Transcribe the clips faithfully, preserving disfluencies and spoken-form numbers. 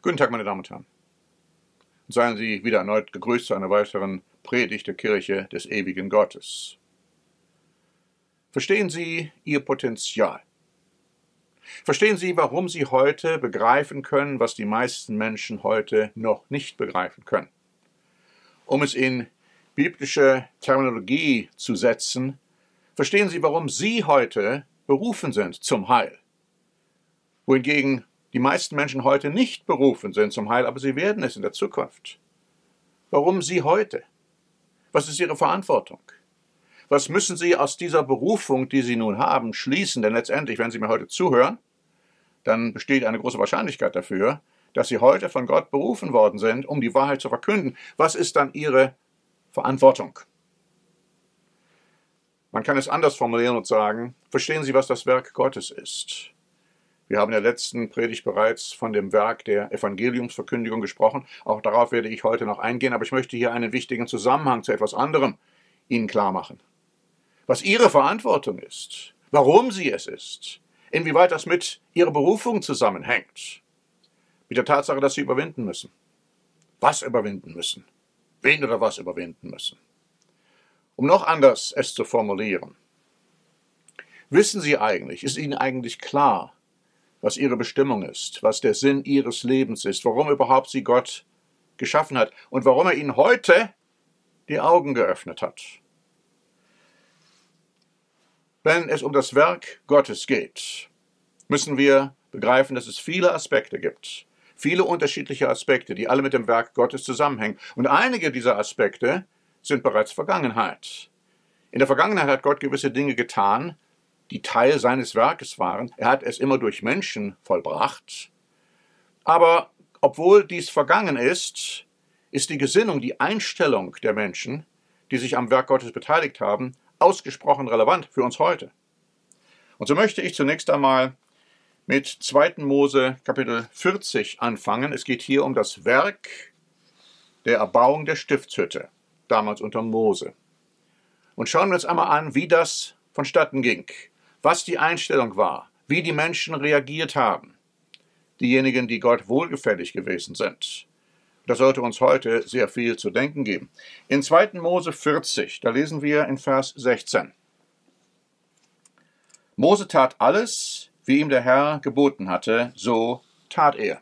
Guten Tag, meine Damen und Herren. Und seien Sie wieder erneut gegrüßt zu einer weiteren Predigt der Kirche des ewigen Gottes. Verstehen Sie Ihr Potenzial? Verstehen Sie, warum Sie heute begreifen können, was die meisten Menschen heute noch nicht begreifen können? Um es in biblische Terminologie zu setzen, verstehen Sie, warum Sie heute berufen sind zum Heil, wohingegen die meisten Menschen heute nicht berufen sind zum Heil, aber sie werden es in der Zukunft. Warum Sie heute? Was ist Ihre Verantwortung? Was müssen Sie aus dieser Berufung, die Sie nun haben, schließen? Denn letztendlich, wenn Sie mir heute zuhören, dann besteht eine große Wahrscheinlichkeit dafür, dass Sie heute von Gott berufen worden sind, um die Wahrheit zu verkünden. Was ist dann Ihre Verantwortung? Man kann es anders formulieren und sagen, verstehen Sie, was das Werk Gottes ist? Wir haben in der letzten Predigt bereits von dem Werk der Evangeliumsverkündigung gesprochen. Auch darauf werde ich heute noch eingehen, aber ich möchte hier einen wichtigen Zusammenhang zu etwas anderem Ihnen klar machen. Was Ihre Verantwortung ist, warum sie es ist, inwieweit das mit Ihrer Berufung zusammenhängt, mit der Tatsache, dass Sie überwinden müssen. Was überwinden müssen? Wen oder was überwinden müssen? Um noch anders es zu formulieren. Wissen Sie eigentlich, ist Ihnen eigentlich klar, was Ihre Bestimmung ist, was der Sinn Ihres Lebens ist, warum überhaupt Sie Gott geschaffen hat und warum er Ihnen heute die Augen geöffnet hat? Wenn es um das Werk Gottes geht, müssen wir begreifen, dass es viele Aspekte gibt, viele unterschiedliche Aspekte, die alle mit dem Werk Gottes zusammenhängen. Und einige dieser Aspekte sind bereits Vergangenheit. In der Vergangenheit hat Gott gewisse Dinge getan, die Teil seines Werkes waren. Er hat es immer durch Menschen vollbracht. Aber obwohl dies vergangen ist, ist die Gesinnung, die Einstellung der Menschen, die sich am Werk Gottes beteiligt haben, ausgesprochen relevant für uns heute. Und so möchte ich zunächst einmal mit zweiten Mose Kapitel vierzig anfangen. Es geht hier um das Werk der Erbauung der Stiftshütte, damals unter Mose. Und schauen wir uns einmal an, wie das vonstatten ging, was die Einstellung war, wie die Menschen reagiert haben, diejenigen, die Gott wohlgefällig gewesen sind. Das sollte uns heute sehr viel zu denken geben. In zweiten Mose vierzig, da lesen wir in Vers sechzehn. Mose tat alles, wie ihm der Herr geboten hatte, so tat er.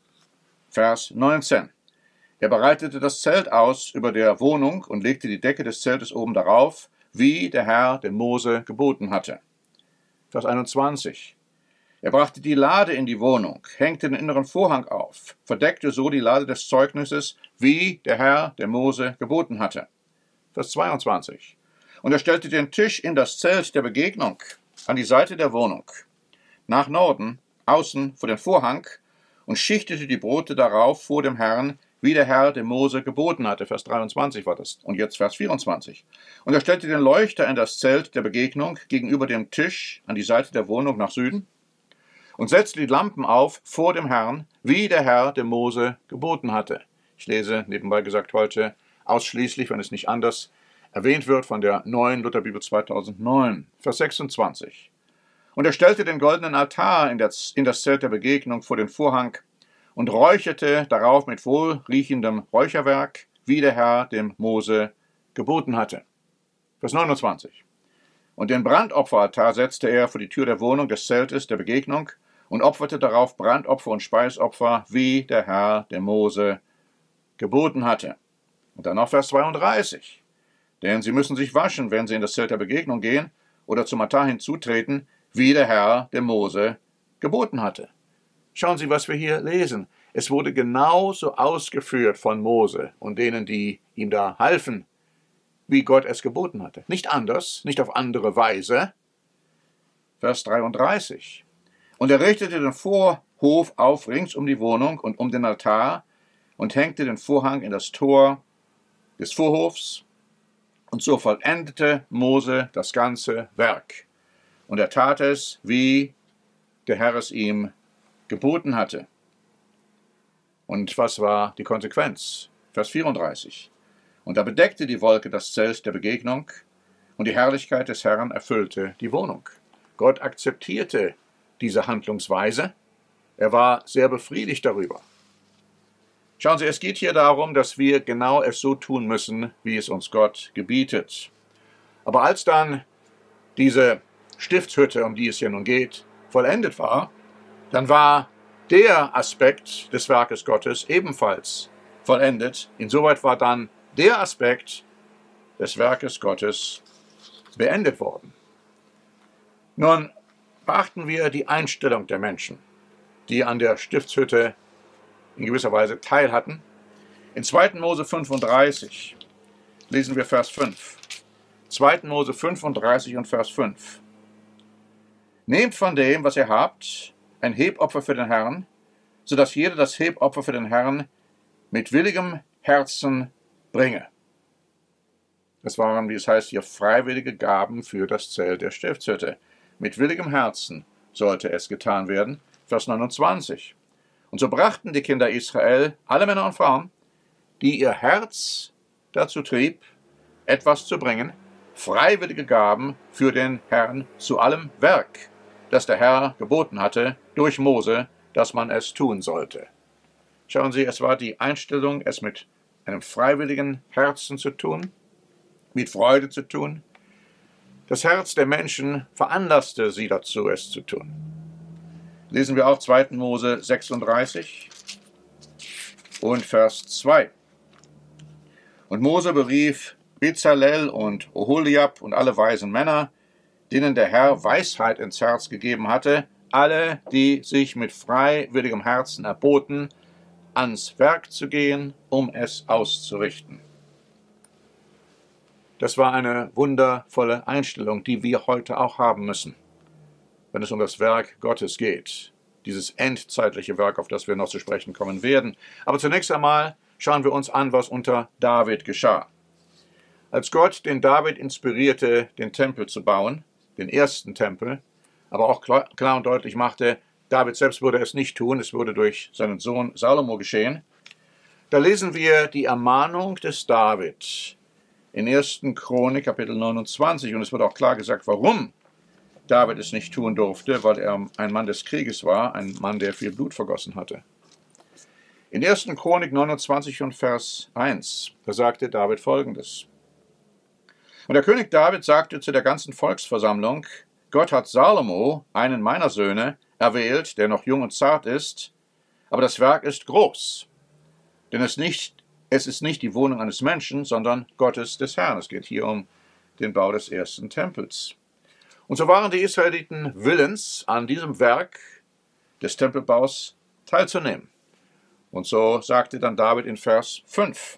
Vers neunzehn. Er bereitete das Zelt aus über der Wohnung und legte die Decke des Zeltes oben darauf, wie der Herr dem Mose geboten hatte. Vers einundzwanzig. Er brachte die Lade in die Wohnung, hängte den inneren Vorhang auf, verdeckte so die Lade des Zeugnisses, wie der Herr dem Mose geboten hatte. Vers zweiundzwanzig. Und er stellte den Tisch in das Zelt der Begegnung, an die Seite der Wohnung, nach Norden, außen vor den Vorhang, und schichtete die Brote darauf vor dem Herrn, wie der Herr dem Mose geboten hatte. Vers dreiundzwanzig war das. Und jetzt Vers vierundzwanzig. Und er stellte den Leuchter in das Zelt der Begegnung gegenüber dem Tisch an die Seite der Wohnung nach Süden und setzte die Lampen auf vor dem Herrn, wie der Herr dem Mose geboten hatte. Ich lese nebenbei gesagt heute ausschließlich, wenn es nicht anders erwähnt wird, von der neuen Lutherbibel zweitausendneun. Vers sechsundzwanzig. Und er stellte den goldenen Altar in das, in das Zelt der Begegnung vor den Vorhang und räucherte darauf mit wohlriechendem Räucherwerk, wie der Herr dem Mose geboten hatte. Vers neunundzwanzig. Und den Brandopferaltar setzte er vor die Tür der Wohnung des Zeltes der Begegnung und opferte darauf Brandopfer und Speisopfer, wie der Herr dem Mose geboten hatte. Und dann noch Vers zweiunddreißig. Denn sie müssen sich waschen, wenn sie in das Zelt der Begegnung gehen oder zum Altar hinzutreten, wie der Herr dem Mose geboten hatte. Schauen Sie, was wir hier lesen. Es wurde genauso ausgeführt von Mose und denen, die ihm da halfen, wie Gott es geboten hatte. Nicht anders, nicht auf andere Weise. Vers dreiunddreißig. Und er richtete den Vorhof auf rings um die Wohnung und um den Altar und hängte den Vorhang in das Tor des Vorhofs. Und so vollendete Mose das ganze Werk. Und er tat es, wie der Herr es ihm geboten hatte. Und was war die Konsequenz? Vers vierunddreißig. Und da bedeckte die Wolke das Zelt der Begegnung, und die Herrlichkeit des Herrn erfüllte die Wohnung. Gott akzeptierte diese Handlungsweise. Er war sehr befriedigt darüber. Schauen Sie, es geht hier darum, dass wir genau es so tun müssen, wie es uns Gott gebietet. Aber als dann diese Stiftshütte, um die es hier nun geht, vollendet war, dann war der Aspekt des Werkes Gottes ebenfalls vollendet. Insoweit war dann der Aspekt des Werkes Gottes beendet worden. Nun beachten wir die Einstellung der Menschen, die an der Stiftshütte in gewisser Weise teil hatten. In zweiten Mose fünfunddreißig lesen wir Vers fünf. zweiten Mose fünfunddreißig und Vers fünf. Nehmt von dem, was ihr habt, ein Hebopfer für den Herrn, so dass jeder das Hebopfer für den Herrn mit willigem Herzen bringe. Das waren, wie es heißt, hier freiwillige Gaben für das Zelt der Stiftshütte. Mit willigem Herzen sollte es getan werden. Vers neunundzwanzig. Und so brachten die Kinder Israel, alle Männer und Frauen, die ihr Herz dazu trieb, etwas zu bringen, freiwillige Gaben für den Herrn zu allem Werk, das der Herr geboten hatte durch Mose, dass man es tun sollte. Schauen Sie, es war die Einstellung, es mit einem freiwilligen Herzen zu tun, mit Freude zu tun. Das Herz der Menschen veranlasste sie dazu, es zu tun. Lesen wir auch zweiten Mose sechsunddreißig und Vers zwei. Und Mose berief Bezalel und Oholiab und alle weisen Männer, denen der Herr Weisheit ins Herz gegeben hatte, alle, die sich mit freiwilligem Herzen erboten, ans Werk zu gehen, um es auszurichten. Das war eine wundervolle Einstellung, die wir heute auch haben müssen, wenn es um das Werk Gottes geht. Dieses endzeitliche Werk, auf das wir noch zu sprechen kommen werden. Aber zunächst einmal schauen wir uns an, was unter David geschah. Als Gott den David inspirierte, den Tempel zu bauen, den ersten Tempel, aber auch klar und deutlich machte, David selbst würde es nicht tun, es würde durch seinen Sohn Salomo geschehen, da lesen wir die Ermahnung des David in ersten Chronik, Kapitel neunundzwanzig, und es wird auch klar gesagt, warum David es nicht tun durfte, weil er ein Mann des Krieges war, ein Mann, der viel Blut vergossen hatte. In ersten Chronik neunundzwanzig und Vers eins, da sagte David Folgendes. Und der König David sagte zu der ganzen Volksversammlung, Gott hat Salomo, einen meiner Söhne, erwählt, der noch jung und zart ist, aber das Werk ist groß, denn es, nicht, es ist nicht die Wohnung eines Menschen, sondern Gottes des Herrn. Es geht hier um den Bau des ersten Tempels. Und so waren die Israeliten willens, an diesem Werk des Tempelbaus teilzunehmen. Und so sagte dann David in Vers fünf,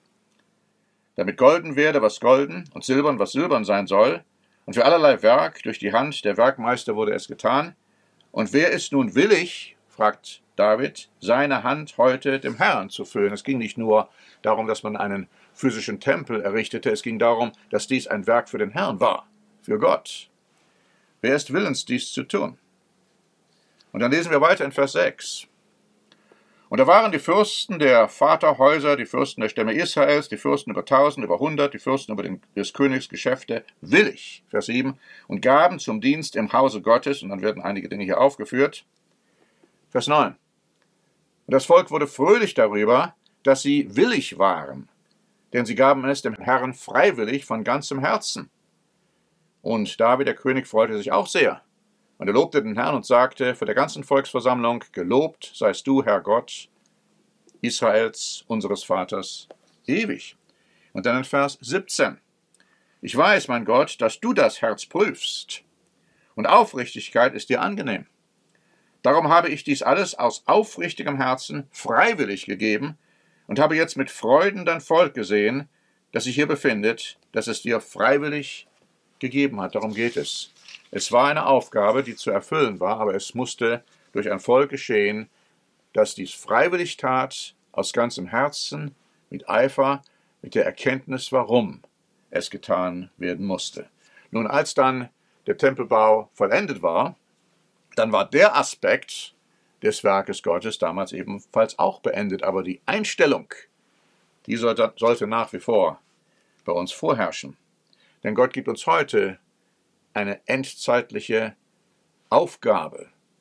damit golden werde, was golden, und silbern, was silbern sein soll, und für allerlei Werk durch die Hand der Werkmeister wurde es getan. Und wer ist nun willig, fragt David, seine Hand heute dem Herrn zu füllen? Es ging nicht nur darum, dass man einen physischen Tempel errichtete, es ging darum, dass dies ein Werk für den Herrn war, für Gott. Wer ist willens, dies zu tun? Und dann lesen wir weiter in Vers sechs. Und da waren die Fürsten der Vaterhäuser, die Fürsten der Stämme Israels, die Fürsten über tausend, über hundert, die Fürsten über den, des Königs Geschäfte, willig, Vers sieben, und gaben zum Dienst im Hause Gottes, und dann werden einige Dinge hier aufgeführt. Vers neun. Und das Volk wurde fröhlich darüber, dass sie willig waren, denn sie gaben es dem Herrn freiwillig von ganzem Herzen. Und David, der König, freute sich auch sehr. Und er lobte den Herrn und sagte vor der ganzen Volksversammlung, gelobt seist du, Herr Gott, Israels, unseres Vaters, ewig. Und dann in Vers siebzehn. Ich weiß, mein Gott, dass du das Herz prüfst, und Aufrichtigkeit ist dir angenehm. Darum habe ich dies alles aus aufrichtigem Herzen freiwillig gegeben und habe jetzt mit Freuden dein Volk gesehen, das sich hier befindet, dass es dir freiwillig gegeben hat. Darum geht es. Es war eine Aufgabe, die zu erfüllen war, aber es musste durch ein Volk geschehen, das dies freiwillig tat, aus ganzem Herzen, mit Eifer, mit der Erkenntnis, warum es getan werden musste. Nun, als dann der Tempelbau vollendet war, dann war der Aspekt des Werkes Gottes damals ebenfalls auch beendet, aber die Einstellung, die sollte, sollte nach wie vor bei uns vorherrschen. Denn Gott gibt uns heute eine endzeitliche Aufgabe,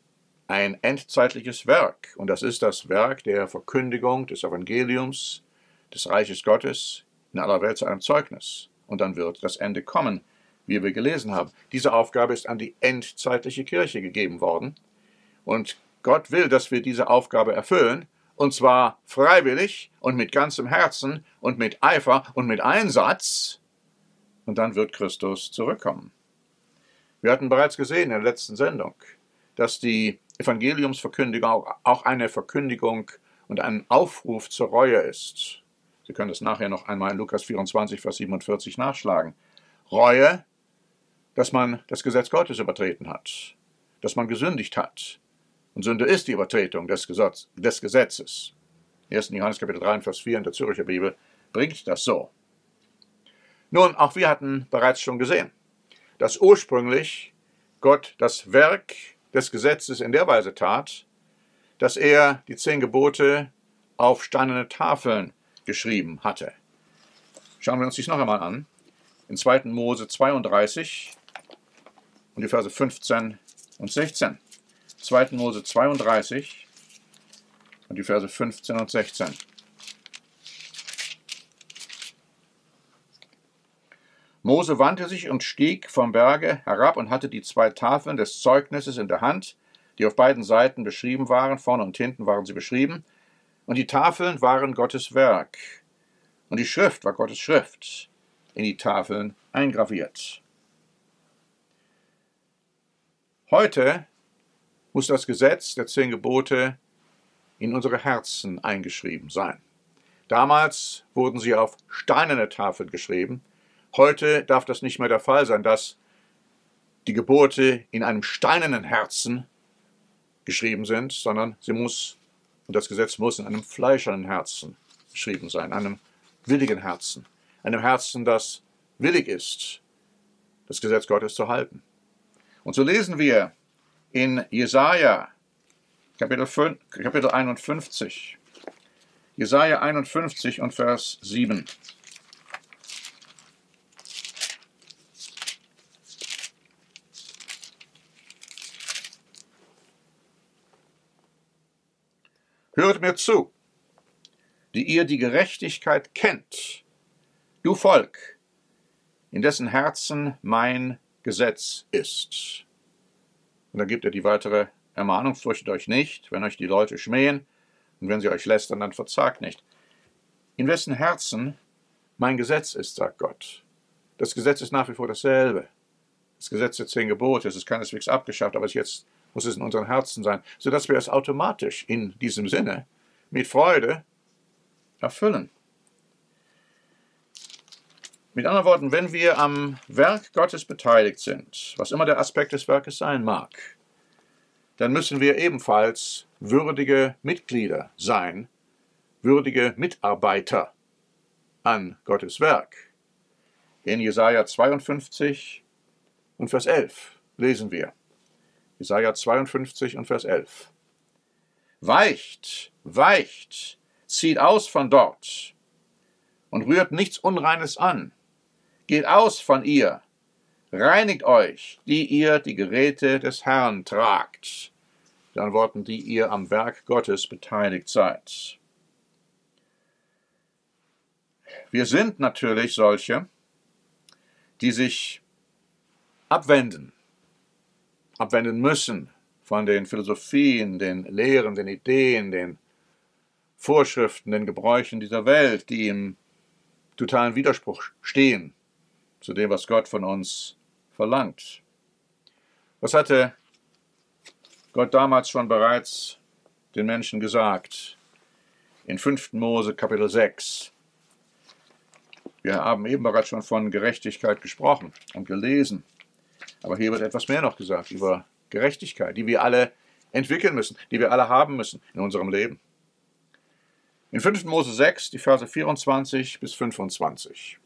ein endzeitliches Werk, und das ist das Werk der Verkündigung des Evangeliums, des Reiches Gottes in aller Welt zu einem Zeugnis. Und dann wird das Ende kommen, wie wir gelesen haben. Diese Aufgabe ist an die endzeitliche Kirche gegeben worden. Und Gott will, dass wir diese Aufgabe erfüllen, und zwar freiwillig und mit ganzem Herzen und mit Eifer und mit Einsatz. Und dann wird Christus zurückkommen. Wir hatten bereits gesehen in der letzten Sendung, dass die Evangeliumsverkündigung auch eine Verkündigung und ein Aufruf zur Reue ist. Sie können es nachher noch einmal in Lukas vierundzwanzig, Vers siebenundvierzig nachschlagen. Reue, dass man das Gesetz Gottes übertreten hat, dass man gesündigt hat. Und Sünde ist die Übertretung des, Gesetz, des Gesetzes. ersten Johannes Kapitel drei, Vers vier in der Zürcher Bibel bringt das so. Nun, auch wir hatten bereits schon gesehen, dass ursprünglich Gott das Werk des Gesetzes in der Weise tat, dass er die zehn Gebote auf steinerne Tafeln geschrieben hatte. Schauen wir uns dies noch einmal an. In zweiten Mose zweiunddreißig und die Verse fünfzehn und sechzehn. zweiten Mose zweiunddreißig und die Verse fünfzehn und sechzehn. Mose wandte sich und stieg vom Berge herab und hatte die zwei Tafeln des Zeugnisses in der Hand, die auf beiden Seiten beschrieben waren, vorne und hinten waren sie beschrieben, und die Tafeln waren Gottes Werk, und die Schrift war Gottes Schrift, in die Tafeln eingraviert. Heute muss das Gesetz der zehn Gebote in unsere Herzen eingeschrieben sein. Damals wurden sie auf steinerne Tafeln geschrieben. Heute darf das nicht mehr der Fall sein, dass die Gebote in einem steinernen Herzen geschrieben sind, sondern sie muss, und das Gesetz muss in einem fleischernen Herzen geschrieben sein, einem willigen Herzen, einem Herzen, das willig ist, das Gesetz Gottes zu halten. Und so lesen wir in Jesaja, Kapitel, fünf, Kapitel einundfünfzig, Jesaja einundfünfzig und Vers sieben. Hört mir zu, die ihr die Gerechtigkeit kennt, du Volk, in dessen Herzen mein Gesetz ist. Und dann gibt er die weitere Ermahnung, fürchtet euch nicht, wenn euch die Leute schmähen, und wenn sie euch lästern, dann verzagt nicht. In wessen Herzen mein Gesetz ist, sagt Gott. Das Gesetz ist nach wie vor dasselbe. Das Gesetz der zehn Gebote, es ist keineswegs abgeschafft, aber jetzt muss es in unseren Herzen sein, sodass wir es automatisch in diesem Sinne mit Freude erfüllen. Mit anderen Worten, wenn wir am Werk Gottes beteiligt sind, was immer der Aspekt des Werkes sein mag, dann müssen wir ebenfalls würdige Mitglieder sein, würdige Mitarbeiter an Gottes Werk. In Jesaja zweiundfünfzig und Vers elf lesen wir. Jesaja zweiundfünfzig und Vers elf. Weicht, weicht, zieht aus von dort und rührt nichts Unreines an. Geht aus von ihr, reinigt euch, die ihr die Geräte des Herrn tragt. Die Antworten, die ihr am Werk Gottes beteiligt seid. Wir sind natürlich solche, die sich abwenden, abwenden müssen von den Philosophien, den Lehren, den Ideen, den Vorschriften, den Gebräuchen dieser Welt, die im totalen Widerspruch stehen zu dem, was Gott von uns verlangt. Was hatte Gott damals schon bereits den Menschen gesagt? In fünften Mose Kapitel sechs. Wir haben eben bereits schon von Gerechtigkeit gesprochen und gelesen. Aber hier wird etwas mehr noch gesagt über Gerechtigkeit, die wir alle entwickeln müssen, die wir alle haben müssen in unserem Leben. In fünften Mose sechs, die Verse vierundzwanzig bis fünfundzwanzig.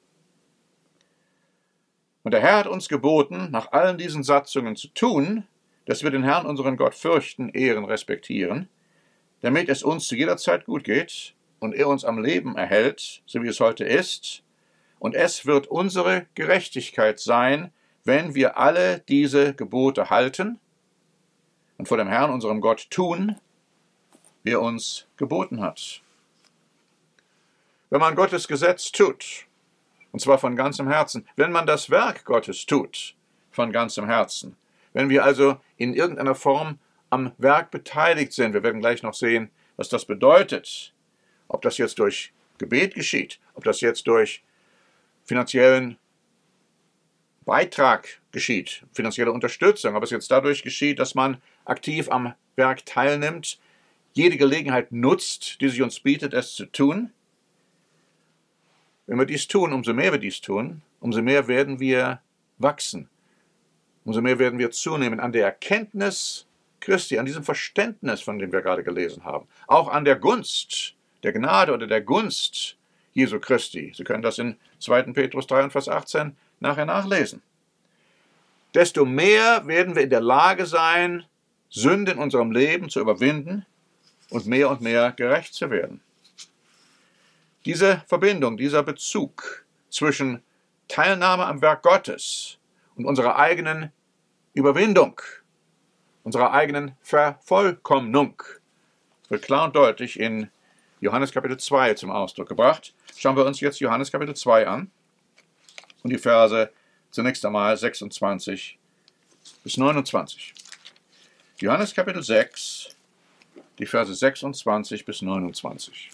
Und der Herr hat uns geboten, nach allen diesen Satzungen zu tun, dass wir den Herrn, unseren Gott, fürchten, ehren, respektieren, damit es uns zu jeder Zeit gut geht und er uns am Leben erhält, so wie es heute ist, und es wird unsere Gerechtigkeit sein, wenn wir alle diese Gebote halten, und vor dem Herrn, unserem Gott, tun, wie er uns geboten hat. Wenn man Gottes Gesetz tut, und zwar von ganzem Herzen, wenn man das Werk Gottes tut, von ganzem Herzen, wenn wir also in irgendeiner Form am Werk beteiligt sind, wir werden gleich noch sehen, was das bedeutet, ob das jetzt durch Gebet geschieht, ob das jetzt durch finanziellen Beitrag geschieht, finanzielle Unterstützung, ob es jetzt dadurch geschieht, dass man aktiv am Werk teilnimmt, jede Gelegenheit nutzt, die sich uns bietet, es zu tun. Wenn wir dies tun, umso mehr wir dies tun, umso mehr werden wir wachsen, umso mehr werden wir zunehmen an der Erkenntnis Christi, an diesem Verständnis, von dem wir gerade gelesen haben, auch an der Gunst, der Gnade oder der Gunst Jesu Christi. Sie können das in zweiten Petrus drei und Vers achtzehn nachher nachlesen. Desto mehr werden wir in der Lage sein, Sünde in unserem Leben zu überwinden und mehr und mehr gerecht zu werden. Diese Verbindung, dieser Bezug zwischen Teilnahme am Werk Gottes und unserer eigenen Überwindung, unserer eigenen Vervollkommnung, wird klar und deutlich in Johannes Kapitel zwei zum Ausdruck gebracht. Schauen wir uns jetzt Johannes Kapitel zwei an und die Verse zunächst einmal sechsundzwanzig bis neunundzwanzig. Johannes Kapitel sechs, die Verse sechsundzwanzig bis neunundzwanzig.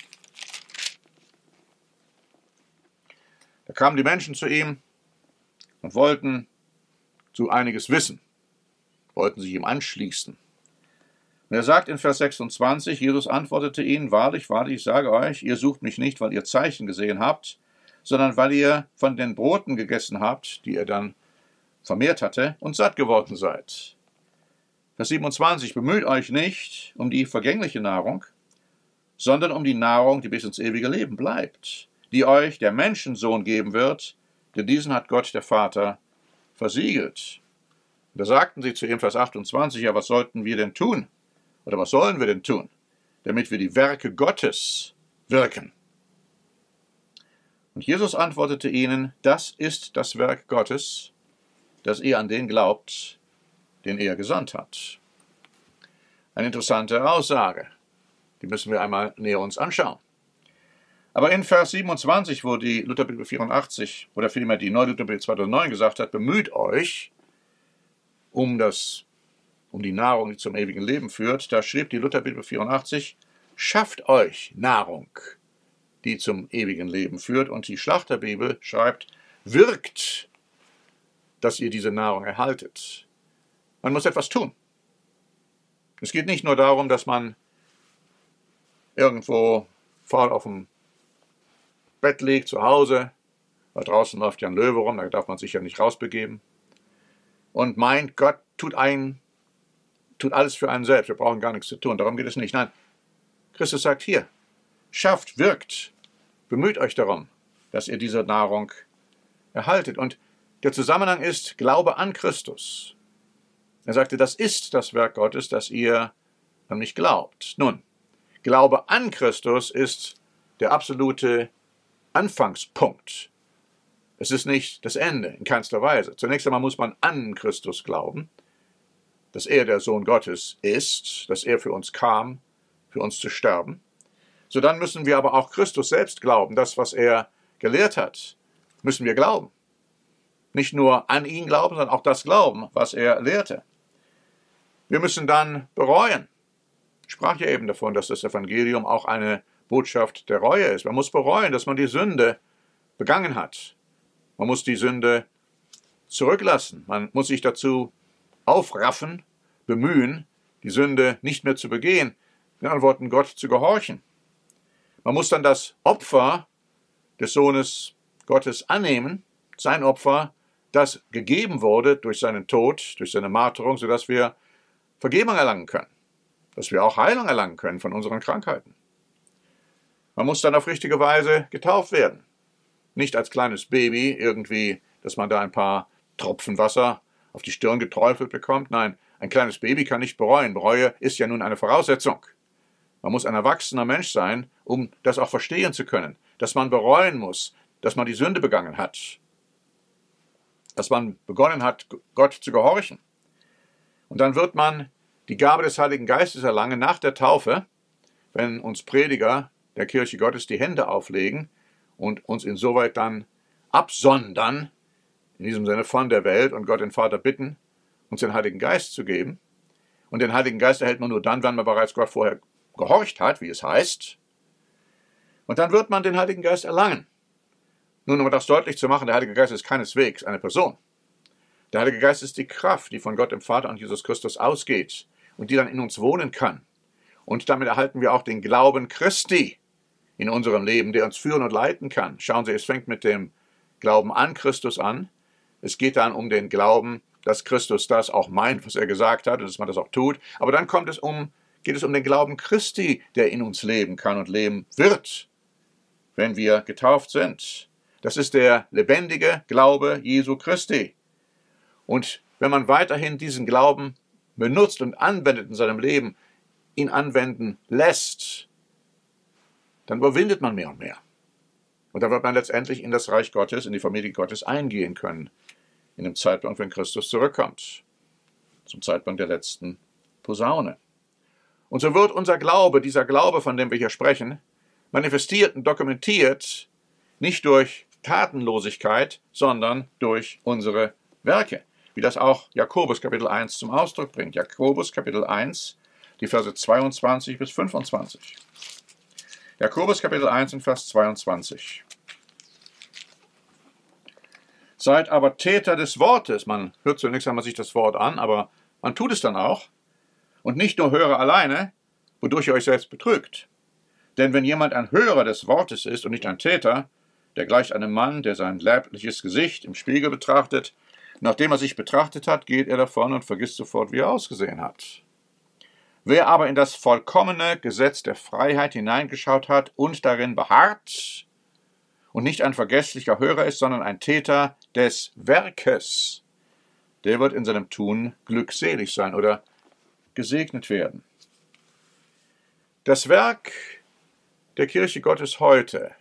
Da kamen die Menschen zu ihm und wollten so einiges wissen, wollten sich ihm anschließen. Und er sagt in Vers sechsundzwanzig, Jesus antwortete ihnen, wahrlich, wahrlich, ich sage euch, ihr sucht mich nicht, weil ihr Zeichen gesehen habt, sondern weil ihr von den Broten gegessen habt, die er dann vermehrt hatte, und satt geworden seid. Vers siebenundzwanzig, bemüht euch nicht um die vergängliche Nahrung, sondern um die Nahrung, die bis ins ewige Leben bleibt, die euch der Menschensohn geben wird, denn diesen hat Gott der Vater versiegelt. Und da sagten sie zu ihm, Vers achtundzwanzig, ja, was sollten wir denn tun? Oder was sollen wir denn tun, damit wir die Werke Gottes wirken? Und Jesus antwortete ihnen, das ist das Werk Gottes, dass ihr an den glaubt, den er gesandt hat. Eine interessante Aussage. Die müssen wir einmal näher uns anschauen. Aber in Vers siebenundzwanzig, wo die Lutherbibel vierundachtzig oder vielmehr die Neue Lutherbibel zweitausendneun gesagt hat, bemüht euch um, das, um die Nahrung, die zum ewigen Leben führt, da schrieb die Lutherbibel vierundachtzig, schafft euch Nahrung, die zum ewigen Leben führt. Und die Schlachterbibel schreibt, wirkt, dass ihr diese Nahrung erhaltet. Man muss etwas tun. Es geht nicht nur darum, dass man irgendwo faul auf dem Bett liegt, zu Hause, weil draußen läuft ja ein Löwe rum, da darf man sich ja nicht rausbegeben, und meint, Gott tut, ein, tut alles für einen selbst, wir brauchen gar nichts zu tun, darum geht es nicht. Nein, Christus sagt hier, schafft, wirkt, bemüht euch darum, dass ihr diese Nahrung erhaltet. Und der Zusammenhang ist Glaube an Christus. Er sagte, das ist das Werk Gottes, dass ihr an mich glaubt. Nun, Glaube an Christus ist der absolute Anfangspunkt. Es ist nicht das Ende, in keinster Weise. Zunächst einmal muss man an Christus glauben, dass er der Sohn Gottes ist, dass er für uns kam, für uns zu sterben. So dann müssen wir aber auch Christus selbst glauben. Das, was er gelehrt hat, müssen wir glauben. Nicht nur an ihn glauben, sondern auch das glauben, was er lehrte. Wir müssen dann bereuen. Ich sprach ja eben davon, dass das Evangelium auch eine Botschaft der Reue ist. Man muss bereuen, dass man die Sünde begangen hat. Man muss die Sünde zurücklassen. Man muss sich dazu aufraffen, bemühen, die Sünde nicht mehr zu begehen. In anderen Worten, Gott zu gehorchen. Man muss dann das Opfer des Sohnes Gottes annehmen, sein Opfer, das gegeben wurde durch seinen Tod, durch seine Marterung, sodass wir Vergebung erlangen können, dass wir auch Heilung erlangen können von unseren Krankheiten. Man muss dann auf richtige Weise getauft werden. Nicht als kleines Baby irgendwie, dass man da ein paar Tropfen Wasser auf die Stirn geträufelt bekommt. Nein, ein kleines Baby kann nicht bereuen. Reue ist ja nun eine Voraussetzung. Man muss ein erwachsener Mensch sein, um das auch verstehen zu können, dass man bereuen muss, dass man die Sünde begangen hat, dass man begonnen hat, Gott zu gehorchen. Und dann wird man die Gabe des Heiligen Geistes erlangen nach der Taufe, wenn uns Prediger der Kirche Gottes die Hände auflegen und uns insoweit dann absondern, in diesem Sinne von der Welt, und Gott den Vater bitten, uns den Heiligen Geist zu geben. Und den Heiligen Geist erhält man nur dann, wenn man bereits Gott vorher gehorcht hat, wie es heißt. Und dann wird man den Heiligen Geist erlangen. Nun, um das deutlich zu machen, der Heilige Geist ist keineswegs eine Person. Der Heilige Geist ist die Kraft, die von Gott dem Vater und Jesus Christus ausgeht und die dann in uns wohnen kann. Und damit erhalten wir auch den Glauben Christi in unserem Leben, der uns führen und leiten kann. Schauen Sie, es fängt mit dem Glauben an Christus an. Es geht dann um den Glauben, dass Christus das auch meint, was er gesagt hat, und dass man das auch tut. Aber dann kommt es um, geht es um den Glauben Christi, der in uns leben kann und leben wird, wenn wir getauft sind. Das ist der lebendige Glaube Jesu Christi. Und wenn man weiterhin diesen Glauben benutzt und anwendet in seinem Leben, ihn anwenden lässt, dann überwindet man mehr und mehr. Und dann wird man letztendlich in das Reich Gottes, in die Familie Gottes eingehen können, in dem Zeitpunkt, wenn Christus zurückkommt, zum Zeitpunkt der letzten Posaune. Und so wird unser Glaube, dieser Glaube, von dem wir hier sprechen, manifestiert und dokumentiert, nicht durch Tatenlosigkeit, sondern durch unsere Werke, wie das auch Jakobus Kapitel eins zum Ausdruck bringt. Jakobus Kapitel eins, die Verse zweiundzwanzig bis fünfundzwanzig. Jakobus Kapitel eins und Vers zweiundzwanzig. Seid aber Täter des Wortes. Man hört zunächst einmal sich das Wort an, aber man tut es dann auch. Und nicht nur Hörer alleine, wodurch ihr euch selbst betrügt. Denn wenn jemand ein Hörer des Wortes ist und nicht ein Täter, der gleicht einem Mann, der sein leibliches Gesicht im Spiegel betrachtet. Nachdem er sich betrachtet hat, geht er davon und vergisst sofort, wie er ausgesehen hat. Wer aber in das vollkommene Gesetz der Freiheit hineingeschaut hat und darin beharrt und nicht ein vergesslicher Hörer ist, sondern ein Täter des Werkes, der wird in seinem Tun glückselig sein oder gesegnet werden. Das Werk der Kirche Gottes heute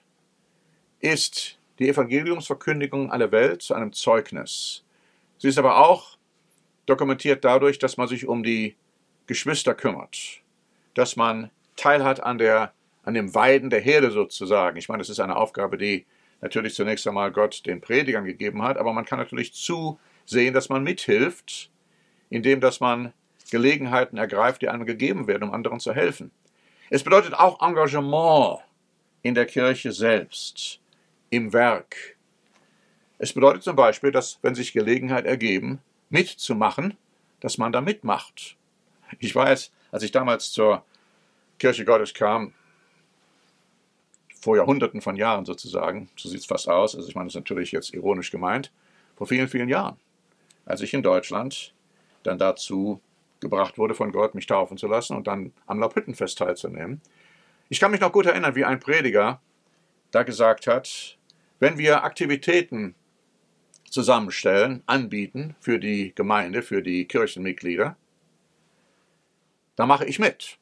ist die Evangeliumsverkündigung aller Welt zu einem Zeugnis. Sie ist aber auch dokumentiert dadurch, dass man sich um die Geschwister kümmert, dass man teilhat an, der, an dem Weiden der Herde sozusagen. Ich meine, das ist eine Aufgabe, die natürlich zunächst einmal Gott den Predigern gegeben hat, aber man kann natürlich zusehen, dass man mithilft, indem dass man Gelegenheiten ergreift, die einem gegeben werden, um anderen zu helfen. Es bedeutet auch Engagement in der Kirche selbst, im Werk. Es bedeutet zum Beispiel, dass, wenn sich Gelegenheit ergeben, mitzumachen, dass man da mitmacht. Ich weiß, als ich damals zur Kirche Gottes kam, vor Jahrhunderten von Jahren sozusagen, so sieht es fast aus, also ich meine, das ist natürlich jetzt ironisch gemeint, vor vielen, vielen Jahren, als ich in Deutschland dann dazu gebracht wurde von Gott, mich taufen zu lassen und dann am Laubhüttenfest teilzunehmen. Ich kann mich noch gut erinnern, wie ein Prediger da gesagt hat, wenn wir Aktivitäten zusammenstellen, anbieten für die Gemeinde, für die Kirchenmitglieder, da mache ich mit.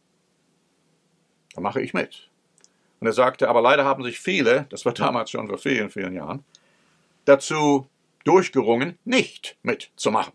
Da mache ich mit. Und er sagte, aber leider haben sich viele, das war damals schon vor vielen, vielen Jahren, dazu durchgerungen, nicht mitzumachen.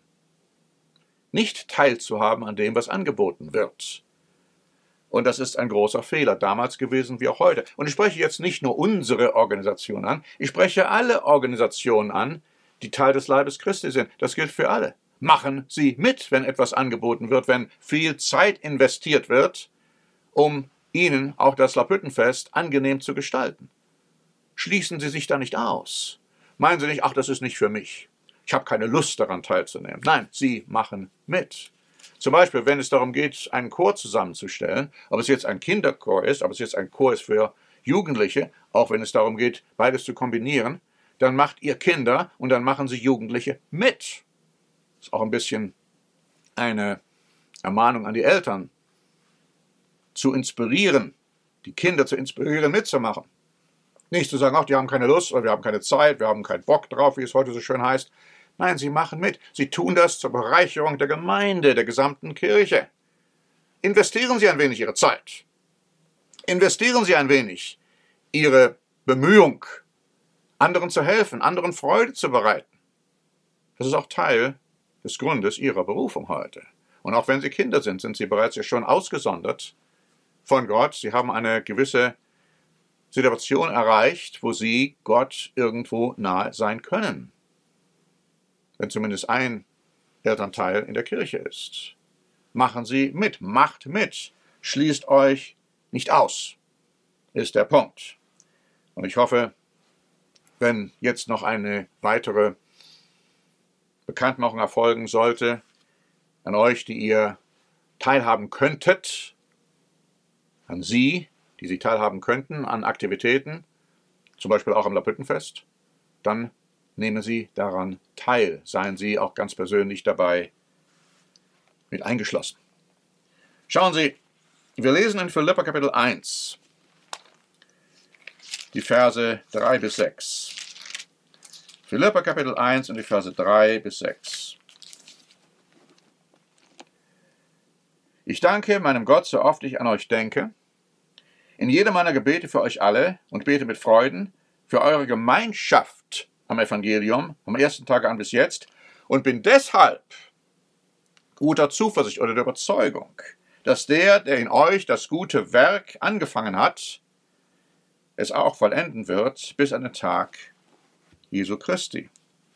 Nicht teilzuhaben an dem, was angeboten wird. Und das ist ein großer Fehler, damals gewesen wie auch heute. Und ich spreche jetzt nicht nur unsere Organisation an, ich spreche alle Organisationen an, die Teil des Leibes Christi sind. Das gilt für alle. Machen Sie mit, wenn etwas angeboten wird, wenn viel Zeit investiert wird, um Ihnen auch das Laubhüttenfest angenehm zu gestalten. Schließen Sie sich da nicht aus. Meinen Sie nicht, ach, das ist nicht für mich. Ich habe keine Lust daran teilzunehmen. Nein, Sie machen mit. Zum Beispiel, wenn es darum geht, einen Chor zusammenzustellen, ob es jetzt ein Kinderchor ist, ob es jetzt ein Chor ist für Jugendliche, auch wenn es darum geht, beides zu kombinieren, dann macht ihr Kinder und dann machen Sie Jugendliche mit. Das ist auch ein bisschen eine Ermahnung an die Eltern, zu inspirieren, die Kinder zu inspirieren, mitzumachen. Nicht zu sagen, ach, die haben keine Lust oder wir haben keine Zeit, wir haben keinen Bock drauf, wie es heute so schön heißt. Nein, sie machen mit. Sie tun das zur Bereicherung der Gemeinde, der gesamten Kirche. Investieren Sie ein wenig Ihre Zeit. Investieren Sie ein wenig Ihre Bemühung, anderen zu helfen, anderen Freude zu bereiten. Das ist auch Teil des Grundes Ihrer Berufung heute. Und auch wenn sie Kinder sind, sind sie bereits ja schon ausgesondert von Gott. Sie haben eine gewisse Situation erreicht, wo sie Gott irgendwo nahe sein können. Wenn zumindest ein Elternteil in der Kirche ist. Machen Sie mit, macht mit, schließt euch nicht aus, ist der Punkt. Und ich hoffe, wenn jetzt noch eine weitere Bekanntmachung erfolgen sollte, an euch, die ihr teilhaben könntet, an Sie, die Sie teilhaben könnten, an Aktivitäten, zum Beispiel auch am Laubhüttenfest, dann nehmen Sie daran teil, seien Sie auch ganz persönlich dabei mit eingeschlossen. Schauen Sie, wir lesen in Philipper Kapitel eins, die Verse drei bis sechs. Philipper Kapitel eins und die Verse drei bis sechs. Ich danke meinem Gott, so oft ich an euch denke, in jedem meiner Gebete für euch alle und bete mit Freuden für eure Gemeinschaft am Evangelium, vom ersten Tag an bis jetzt, und bin deshalb guter Zuversicht oder der Überzeugung, dass der, der in euch das gute Werk angefangen hat, es auch vollenden wird bis an den Tag Jesu Christi.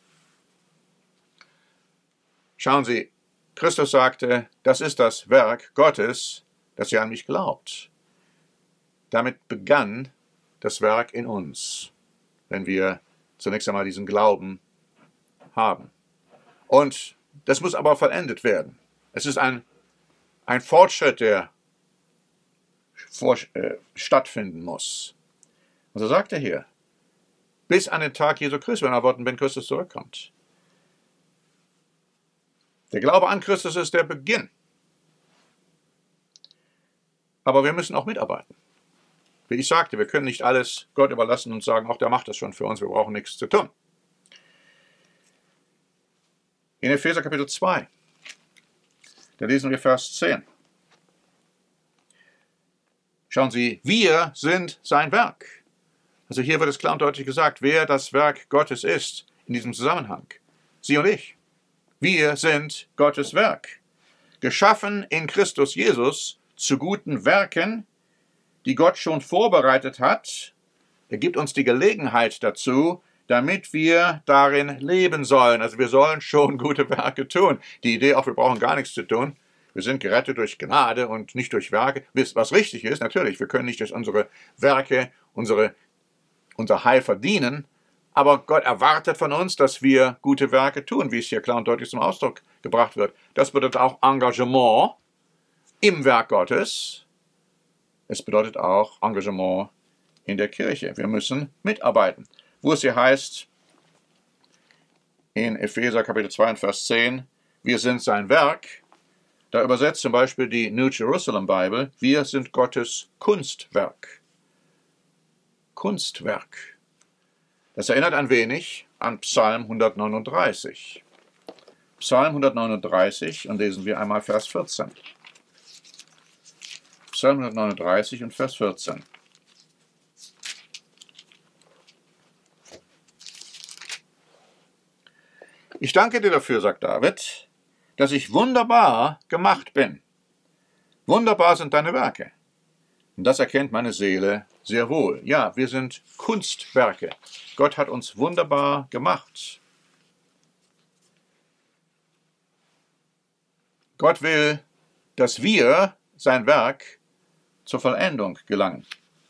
Schauen Sie, Christus sagte, das ist das Werk Gottes, dass ihr an mich glaubt. Damit begann das Werk in uns, wenn wir zunächst einmal diesen Glauben haben. Und das muss aber vollendet werden. Es ist ein, ein Fortschritt, der vor, äh, stattfinden muss. Und so sagt er hier, bis an den Tag Jesu Christi, wenn er Worten, wenn Christus zurückkommt. Der Glaube an Christus ist der Beginn. Aber wir müssen auch mitarbeiten. Wie ich sagte, wir können nicht alles Gott überlassen und sagen, ach, der macht das schon für uns, wir brauchen nichts zu tun. In Epheser Kapitel zwei, da lesen wir Vers zehn. Schauen Sie, wir sind sein Werk. Also hier wird es klar und deutlich gesagt, wer das Werk Gottes ist in diesem Zusammenhang. Sie und ich. Wir sind Gottes Werk. Geschaffen in Christus Jesus zu guten Werken, die Gott schon vorbereitet hat. Er gibt uns die Gelegenheit dazu, damit wir darin leben sollen. Also wir sollen schon gute Werke tun. Die Idee auch, wir brauchen gar nichts zu tun. Wir sind gerettet durch Gnade und nicht durch Werke. Was richtig ist, natürlich, wir können nicht durch unsere Werke unsere, unser Heil verdienen, aber Gott erwartet von uns, dass wir gute Werke tun, wie es hier klar und deutlich zum Ausdruck gebracht wird. Das bedeutet auch Engagement im Werk Gottes. Es bedeutet auch Engagement in der Kirche. Wir müssen mitarbeiten. Wo es hier heißt, in Epheser Kapitel zwei und Vers zehn, wir sind sein Werk, da übersetzt zum Beispiel die New Jerusalem Bible, wir sind Gottes Kunstwerk. Kunstwerk. Das erinnert ein wenig an Psalm hundertneununddreißig. Psalm hundertneununddreißig, und lesen wir einmal Vers vierzehn. Psalm hundertneununddreißig und Vers vierzehn. Ich danke dir dafür, sagt David, dass ich wunderbar gemacht bin. Wunderbar sind deine Werke. Und das erkennt meine Seele sehr wohl. Ja, wir sind Kunstwerke. Gott hat uns wunderbar gemacht. Gott will, dass wir, sein Werk, zur Vollendung gelangen.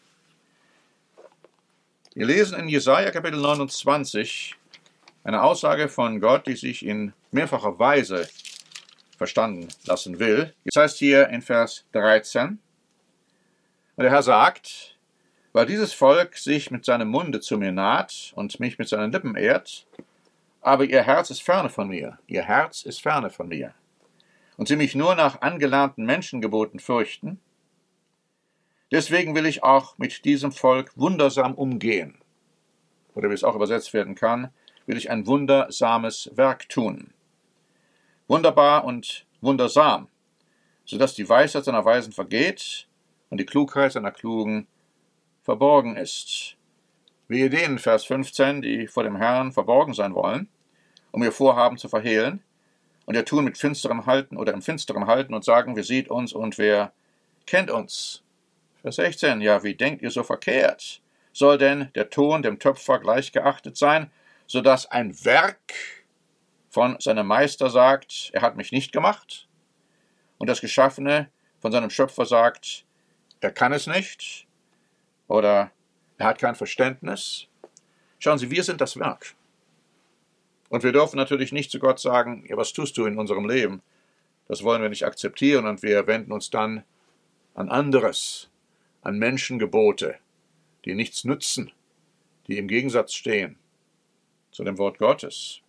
Wir lesen in Jesaja Kapitel neunundzwanzig eine Aussage von Gott, die sich in mehrfacher Weise verstanden lassen will. Das heißt hier in Vers dreizehn, und der Herr sagt, weil dieses Volk sich mit seinem Munde zu mir naht und mich mit seinen Lippen ehrt, aber ihr Herz ist ferne von mir, ihr Herz ist ferne von mir, und sie mich nur nach angelernten Menschengeboten fürchten, deswegen will ich auch mit diesem Volk wundersam umgehen. Oder wie es auch übersetzt werden kann, will ich ein wundersames Werk tun. Wunderbar und wundersam, sodass die Weisheit seiner Weisen vergeht und die Klugheit seiner Klugen verborgen ist. Wehe denen, Vers fünfzehn, die vor dem Herrn verborgen sein wollen, um ihr Vorhaben zu verhehlen, und ihr Tun mit finsterem Halten oder im finsteren Halten und sagen, wer sieht uns und wer kennt uns. Vers sechzehn, ja, wie denkt ihr so verkehrt? Soll denn der Ton dem Töpfer gleichgeachtet sein, so dass ein Werk von seinem Meister sagt, er hat mich nicht gemacht, und das Geschaffene von seinem Schöpfer sagt, er kann es nicht, oder er hat kein Verständnis? Schauen Sie, wir sind das Werk. Und wir dürfen natürlich nicht zu Gott sagen, ja, was tust du in unserem Leben? Das wollen wir nicht akzeptieren, und wir wenden uns dann an anderes, an Menschengebote, die nichts nützen, die im Gegensatz stehen zu dem Wort Gottes.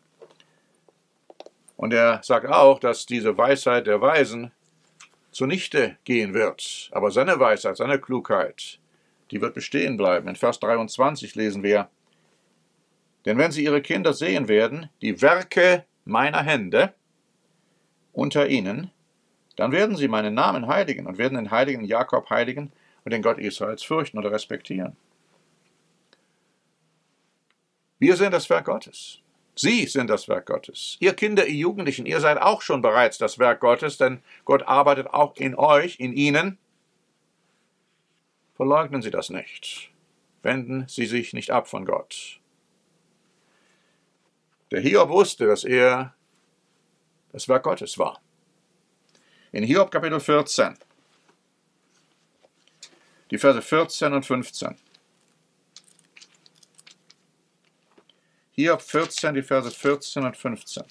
Und er sagt auch, dass diese Weisheit der Weisen zunichte gehen wird. Aber seine Weisheit, seine Klugheit, die wird bestehen bleiben. In Vers dreiundzwanzig lesen wir, denn wenn sie ihre Kinder sehen werden, die Werke meiner Hände unter ihnen, dann werden sie meinen Namen heiligen und werden den heiligen Jakob heiligen und den Gott Israels fürchten oder respektieren. Wir sind das Werk Gottes. Sie sind das Werk Gottes. Ihr Kinder, ihr Jugendlichen, ihr seid auch schon bereits das Werk Gottes, denn Gott arbeitet auch in euch, in ihnen. Verleugnen Sie das nicht. Wenden Sie sich nicht ab von Gott. Der Hiob wusste, dass er das Werk Gottes war. In Hiob Kapitel vierzehn, die Verse vierzehn und fünfzehn. Hiob vierzehn, die Verse vierzehn und fünfzehn.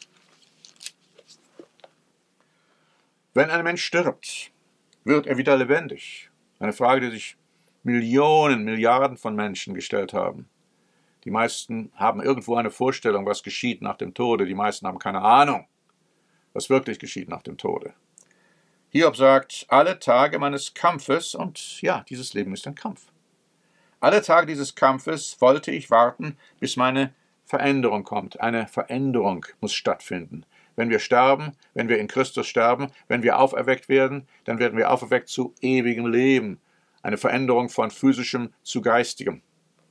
Wenn ein Mensch stirbt, wird er wieder lebendig. Eine Frage, die sich Millionen, Milliarden von Menschen gestellt haben. Die meisten haben irgendwo eine Vorstellung, was geschieht nach dem Tode. Die meisten haben keine Ahnung, was wirklich geschieht nach dem Tode. Hiob sagt, alle Tage meines Kampfes, und ja, dieses Leben ist ein Kampf. Alle Tage dieses Kampfes wollte ich warten, bis meine Veränderung kommt. Eine Veränderung muss stattfinden. Wenn wir sterben, wenn wir in Christus sterben, wenn wir auferweckt werden, dann werden wir auferweckt zu ewigem Leben. Eine Veränderung von physischem zu geistigem.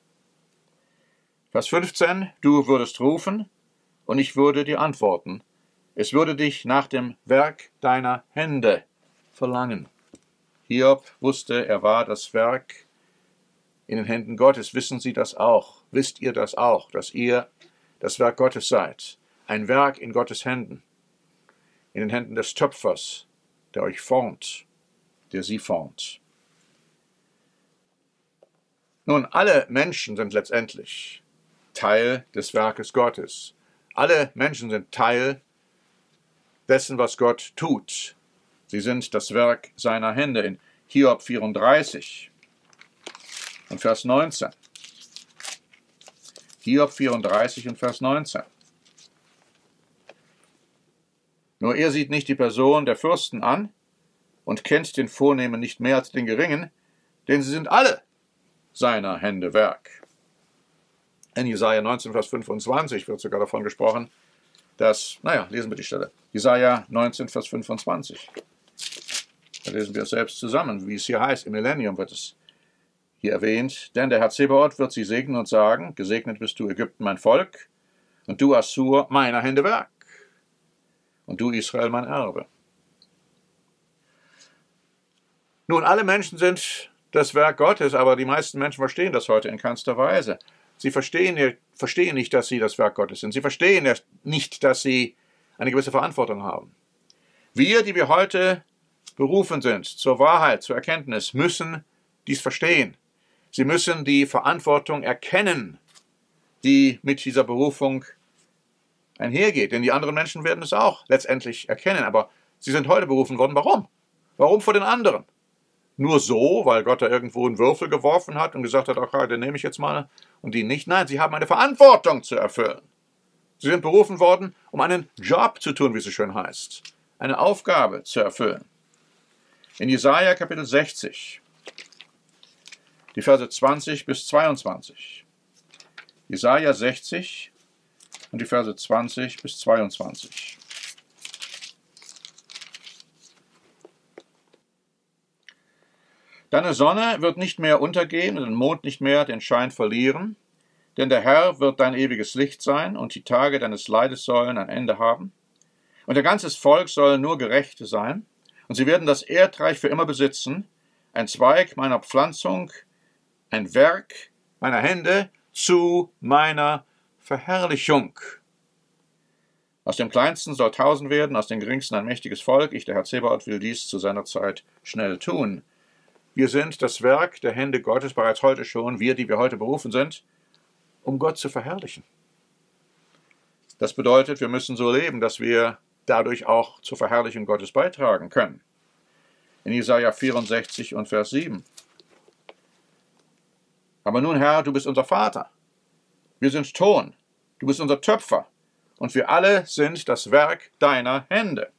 Vers fünfzehn, du würdest rufen, und ich würde dir antworten. Es würde dich nach dem Werk deiner Hände verlangen. Hiob wusste, er war das Werk in den Händen Gottes. Wissen Sie das auch? Wisst ihr das auch, dass ihr das Werk Gottes seid? Ein Werk in Gottes Händen. In den Händen des Töpfers, der euch formt, der sie formt. Nun, alle Menschen sind letztendlich Teil des Werkes Gottes. Alle Menschen sind Teil dessen, was Gott tut. Sie sind das Werk seiner Hände. In Hiob vierunddreißig und Vers neunzehn. Hiob vierunddreißig und Vers neunzehn. Nur er sieht nicht die Person der Fürsten an und kennt den Vornehmen nicht mehr als den Geringen, denn sie sind alle seiner Hände Werk. In Jesaja neunzehn, Vers fünfundzwanzig wird sogar davon gesprochen, dass, naja, lesen wir die Stelle. Jesaja neunzehn, Vers fünfundzwanzig. Da lesen wir es selbst zusammen, wie es hier heißt. Im Millennium wird es hier erwähnt. Denn der Herr Zebaoth wird sie segnen und sagen, gesegnet bist du, Ägypten, mein Volk, und du, Assur, meiner Hände Werk, und du, Israel, mein Erbe. Nun, alle Menschen sind das Werk Gottes, aber die meisten Menschen verstehen das heute in keinster Weise. Sie verstehen, verstehen nicht, dass sie das Werk Gottes sind. Sie verstehen nicht, dass sie eine gewisse Verantwortung haben. Wir, die wir heute berufen sind zur Wahrheit, zur Erkenntnis, müssen dies verstehen. Sie müssen die Verantwortung erkennen, die mit dieser Berufung einhergeht. Denn die anderen Menschen werden es auch letztendlich erkennen. Aber sie sind heute berufen worden. Warum? Warum vor den anderen? Nur so, weil Gott da irgendwo einen Würfel geworfen hat und gesagt hat, okay, den nehme ich jetzt mal und die nicht. Nein, sie haben eine Verantwortung zu erfüllen. Sie sind berufen worden, um einen Job zu tun, wie es so schön heißt. Eine Aufgabe zu erfüllen. In Jesaja Kapitel sechzig, die Verse zwanzig bis zweiundzwanzig. Jesaja sechzig und die Verse zwanzig bis zweiundzwanzig. Deine Sonne wird nicht mehr untergehen und der Mond nicht mehr den Schein verlieren, denn der Herr wird dein ewiges Licht sein und die Tage deines Leides sollen ein Ende haben. Und ihr ganzes Volk soll nur Gerechte sein, und sie werden das Erdreich für immer besitzen, ein Zweig meiner Pflanzung, ein Werk meiner Hände zu meiner Verherrlichung. Aus dem Kleinsten soll tausend werden, aus dem Geringsten ein mächtiges Volk. Ich, der Herr Zebaoth, will dies zu seiner Zeit schnell tun. Wir sind das Werk der Hände Gottes bereits heute schon, wir, die wir heute berufen sind, um Gott zu verherrlichen. Das bedeutet, wir müssen so leben, dass wir dadurch auch zur Verherrlichung Gottes beitragen können. In Jesaja vierundsechzig und Vers sieben. Aber nun, Herr, du bist unser Vater. Wir sind Ton. Du bist unser Töpfer. Und wir alle sind das Werk deiner Hände.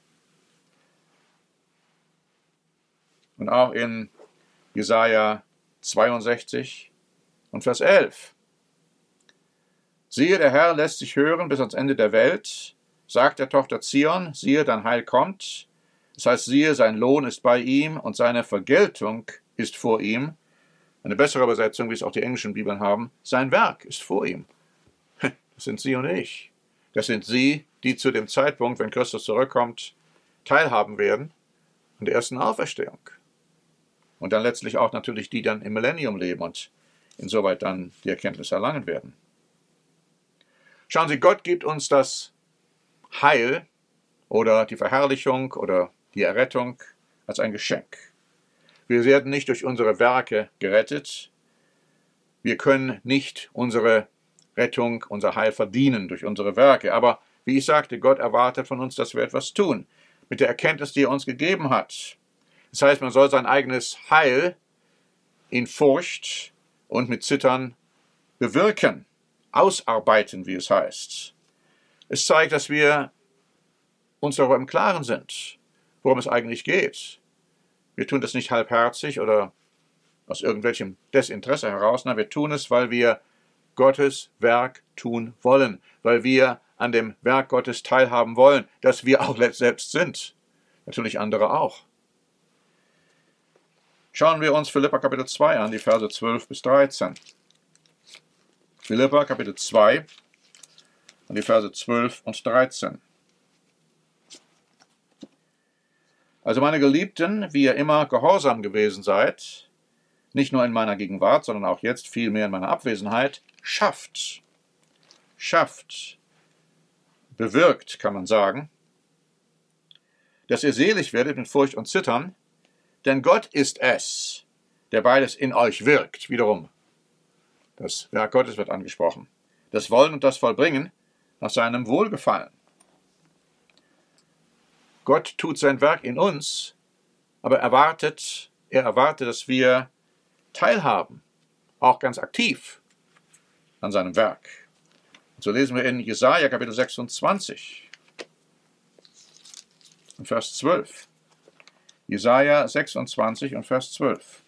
Und auch in Jesaja zweiundsechzig und Vers elf. Siehe, der Herr lässt sich hören bis ans Ende der Welt, sagt der Tochter Zion, siehe, dein Heil kommt. Das heißt, siehe, sein Lohn ist bei ihm und seine Vergeltung ist vor ihm. Eine bessere Übersetzung, wie es auch die englischen Bibeln haben, sein Werk ist vor ihm. Das sind Sie und ich. Das sind Sie, die zu dem Zeitpunkt, wenn Christus zurückkommt, teilhaben werden an der ersten Auferstehung. Und dann letztlich auch natürlich die dann im Millennium leben und insoweit dann die Erkenntnis erlangen werden. Schauen Sie, Gott gibt uns das Heil oder die Verherrlichung oder die Errettung als ein Geschenk. Wir werden nicht durch unsere Werke gerettet. Wir können nicht unsere Rettung, unser Heil verdienen durch unsere Werke. Aber wie ich sagte, Gott erwartet von uns, dass wir etwas tun. Mit der Erkenntnis, die er uns gegeben hat. Das heißt, man soll sein eigenes Heil in Furcht und mit Zittern bewirken, ausarbeiten, wie es heißt. Es zeigt, dass wir uns darüber im Klaren sind, worum es eigentlich geht. Wir tun das nicht halbherzig oder aus irgendwelchem Desinteresse heraus, nein, wir tun es, weil wir Gottes Werk tun wollen, weil wir an dem Werk Gottes teilhaben wollen, das wir auch selbst sind. Natürlich andere auch. Schauen wir uns Philipper Kapitel zwei an, die Verse zwölf bis dreizehn. Philipper Kapitel zwei und die Verse zwölf und dreizehn. Also meine Geliebten, wie ihr immer gehorsam gewesen seid, nicht nur in meiner Gegenwart, sondern auch jetzt vielmehr in meiner Abwesenheit, schafft, schafft, bewirkt, kann man sagen, dass ihr selig werdet mit Furcht und Zittern, denn Gott ist es, der beides in euch wirkt. Wiederum, das Werk Gottes wird angesprochen. Das Wollen und das Vollbringen nach seinem Wohlgefallen. Gott tut sein Werk in uns, aber erwartet, er erwartet, dass wir teilhaben, auch ganz aktiv an seinem Werk. Und so lesen wir in Jesaja Kapitel sechsundzwanzig und Vers zwölf. Jesaja sechsundzwanzig und Vers zwölf.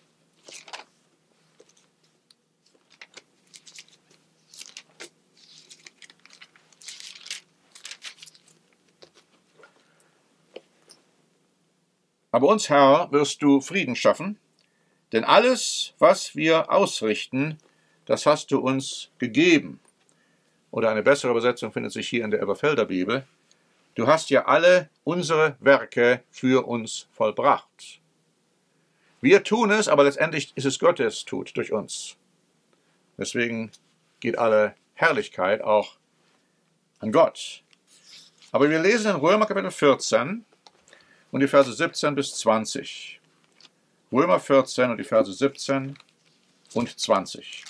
Aber uns, Herr, wirst du Frieden schaffen, denn alles, was wir ausrichten, das hast du uns gegeben. Oder eine bessere Übersetzung findet sich hier in der Elberfelder Bibel. Du hast ja alle unsere Werke für uns vollbracht. Wir tun es, aber letztendlich ist es Gott, der es tut durch uns. Deswegen geht alle Herrlichkeit auch an Gott. Aber wir lesen in Römer Kapitel vierzehn und die Verse siebzehn bis zwanzig. Römer vierzehn und die Verse siebzehn und zwanzig.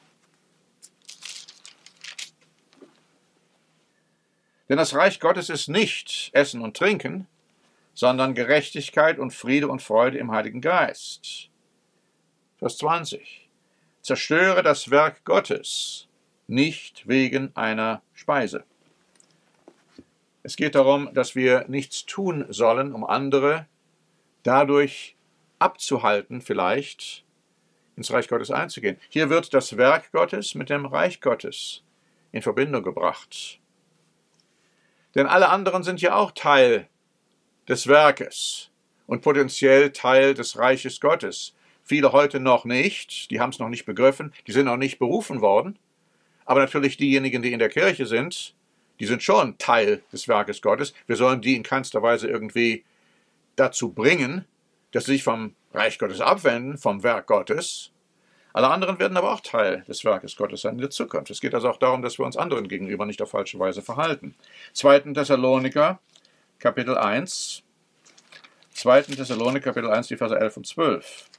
Denn das Reich Gottes ist nicht Essen und Trinken, sondern Gerechtigkeit und Friede und Freude im Heiligen Geist. Vers zwanzig. Zerstöre das Werk Gottes, nicht wegen einer Speise. Es geht darum, dass wir nichts tun sollen, um andere dadurch abzuhalten, vielleicht ins Reich Gottes einzugehen. Hier wird das Werk Gottes mit dem Reich Gottes in Verbindung gebracht. Denn alle anderen sind ja auch Teil des Werkes und potenziell Teil des Reiches Gottes. Viele heute noch nicht, die haben es noch nicht begriffen, die sind noch nicht berufen worden. Aber natürlich diejenigen, die in der Kirche sind, die sind schon Teil des Werkes Gottes. Wir sollen die in keinster Weise irgendwie dazu bringen, dass sie sich vom Reich Gottes abwenden, vom Werk Gottes. Alle anderen werden aber auch Teil des Werkes Gottes sein in der Zukunft. Es geht also auch darum, dass wir uns anderen gegenüber nicht auf falsche Weise verhalten. zweiter. Thessaloniker, Kapitel eins. zweiter. Thessaloniker, Kapitel eins, die Verse elf und zwölf.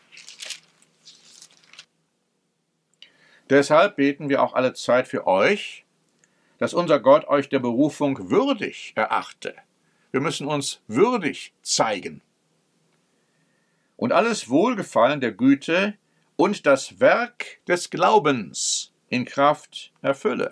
Deshalb beten wir auch alle Zeit für euch, dass unser Gott euch der Berufung würdig erachte. Wir müssen uns würdig zeigen. Und alles Wohlgefallen der Güte und das Werk des Glaubens in Kraft erfülle,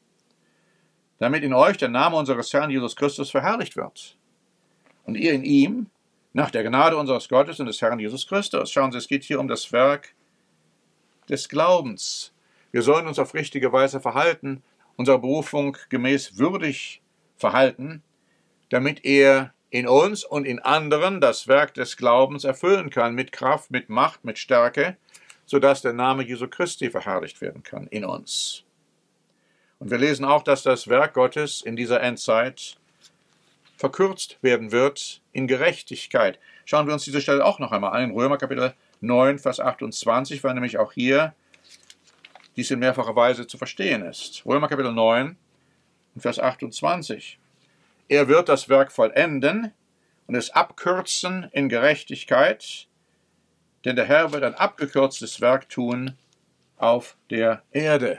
damit in euch der Name unseres Herrn Jesus Christus verherrlicht wird und ihr in ihm nach der Gnade unseres Gottes und des Herrn Jesus Christus. Schauen Sie, es geht hier um das Werk des Glaubens. Wir sollen uns auf richtige Weise verhalten, unserer Berufung gemäß würdig verhalten, damit er in uns und in anderen das Werk des Glaubens erfüllen kann, mit Kraft, mit Macht, mit Stärke, sodass der Name Jesu Christi verherrlicht werden kann in uns. Und wir lesen auch, dass das Werk Gottes in dieser Endzeit verkürzt werden wird in Gerechtigkeit. Schauen wir uns diese Stelle auch noch einmal an, in Römer Kapitel neun, Vers achtundzwanzig, weil nämlich auch hier dies in mehrfacher Weise zu verstehen ist. Römer Kapitel neun, Vers achtundzwanzig. Er wird das Werk vollenden und es abkürzen in Gerechtigkeit, denn der Herr wird ein abgekürztes Werk tun auf der Erde.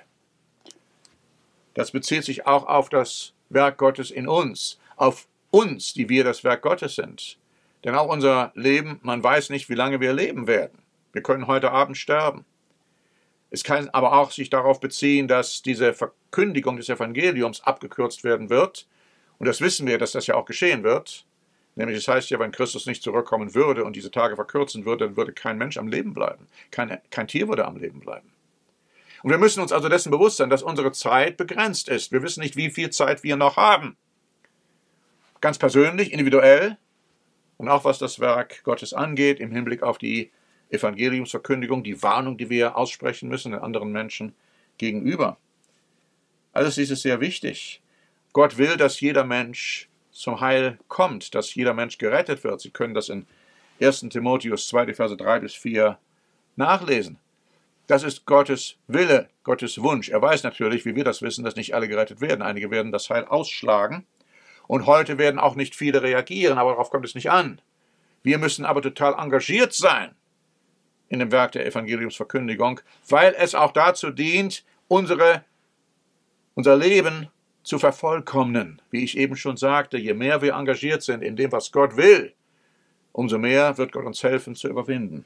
Das bezieht sich auch auf das Werk Gottes in uns, auf uns, die wir das Werk Gottes sind. Denn auch unser Leben, man weiß nicht, wie lange wir leben werden. Wir können heute Abend sterben. Es kann aber auch sich darauf beziehen, dass diese Verkündigung des Evangeliums abgekürzt werden wird. Und das wissen wir, dass das ja auch geschehen wird. Nämlich es heißt ja, wenn Christus nicht zurückkommen würde und diese Tage verkürzen würde, dann würde kein Mensch am Leben bleiben. Kein, kein Tier würde am Leben bleiben. Und wir müssen uns also dessen bewusst sein, dass unsere Zeit begrenzt ist. Wir wissen nicht, wie viel Zeit wir noch haben. Ganz persönlich, individuell und auch was das Werk Gottes angeht, im Hinblick auf die Evangeliumsverkündigung, die Warnung, die wir aussprechen müssen den anderen Menschen gegenüber. Alles dies ist sehr wichtig. Gott will, dass jeder Mensch zum Heil kommt, dass jeder Mensch gerettet wird. Sie können das in erster Timotheus zwei, die Verse drei bis vier nachlesen. Das ist Gottes Wille, Gottes Wunsch. Er weiß natürlich, wie wir das wissen, dass nicht alle gerettet werden. Einige werden das Heil ausschlagen. Und heute werden auch nicht viele reagieren, aber darauf kommt es nicht an. Wir müssen aber total engagiert sein in dem Werk der Evangeliumsverkündigung, weil es auch dazu dient, unsere, unser Leben zu vervollkommnen. Wie ich eben schon sagte, je mehr wir engagiert sind in dem, was Gott will, umso mehr wird Gott uns helfen zu überwinden.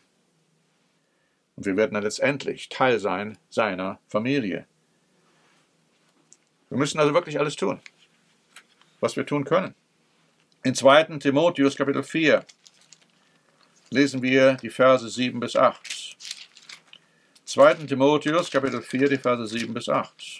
Und wir werden dann letztendlich Teil sein seiner Familie. Wir müssen also wirklich alles tun, was wir tun können. In zweiter Timotheus Kapitel vier lesen wir die Verse sieben bis acht. zweiter Timotheus Kapitel vier, die Verse sieben bis acht.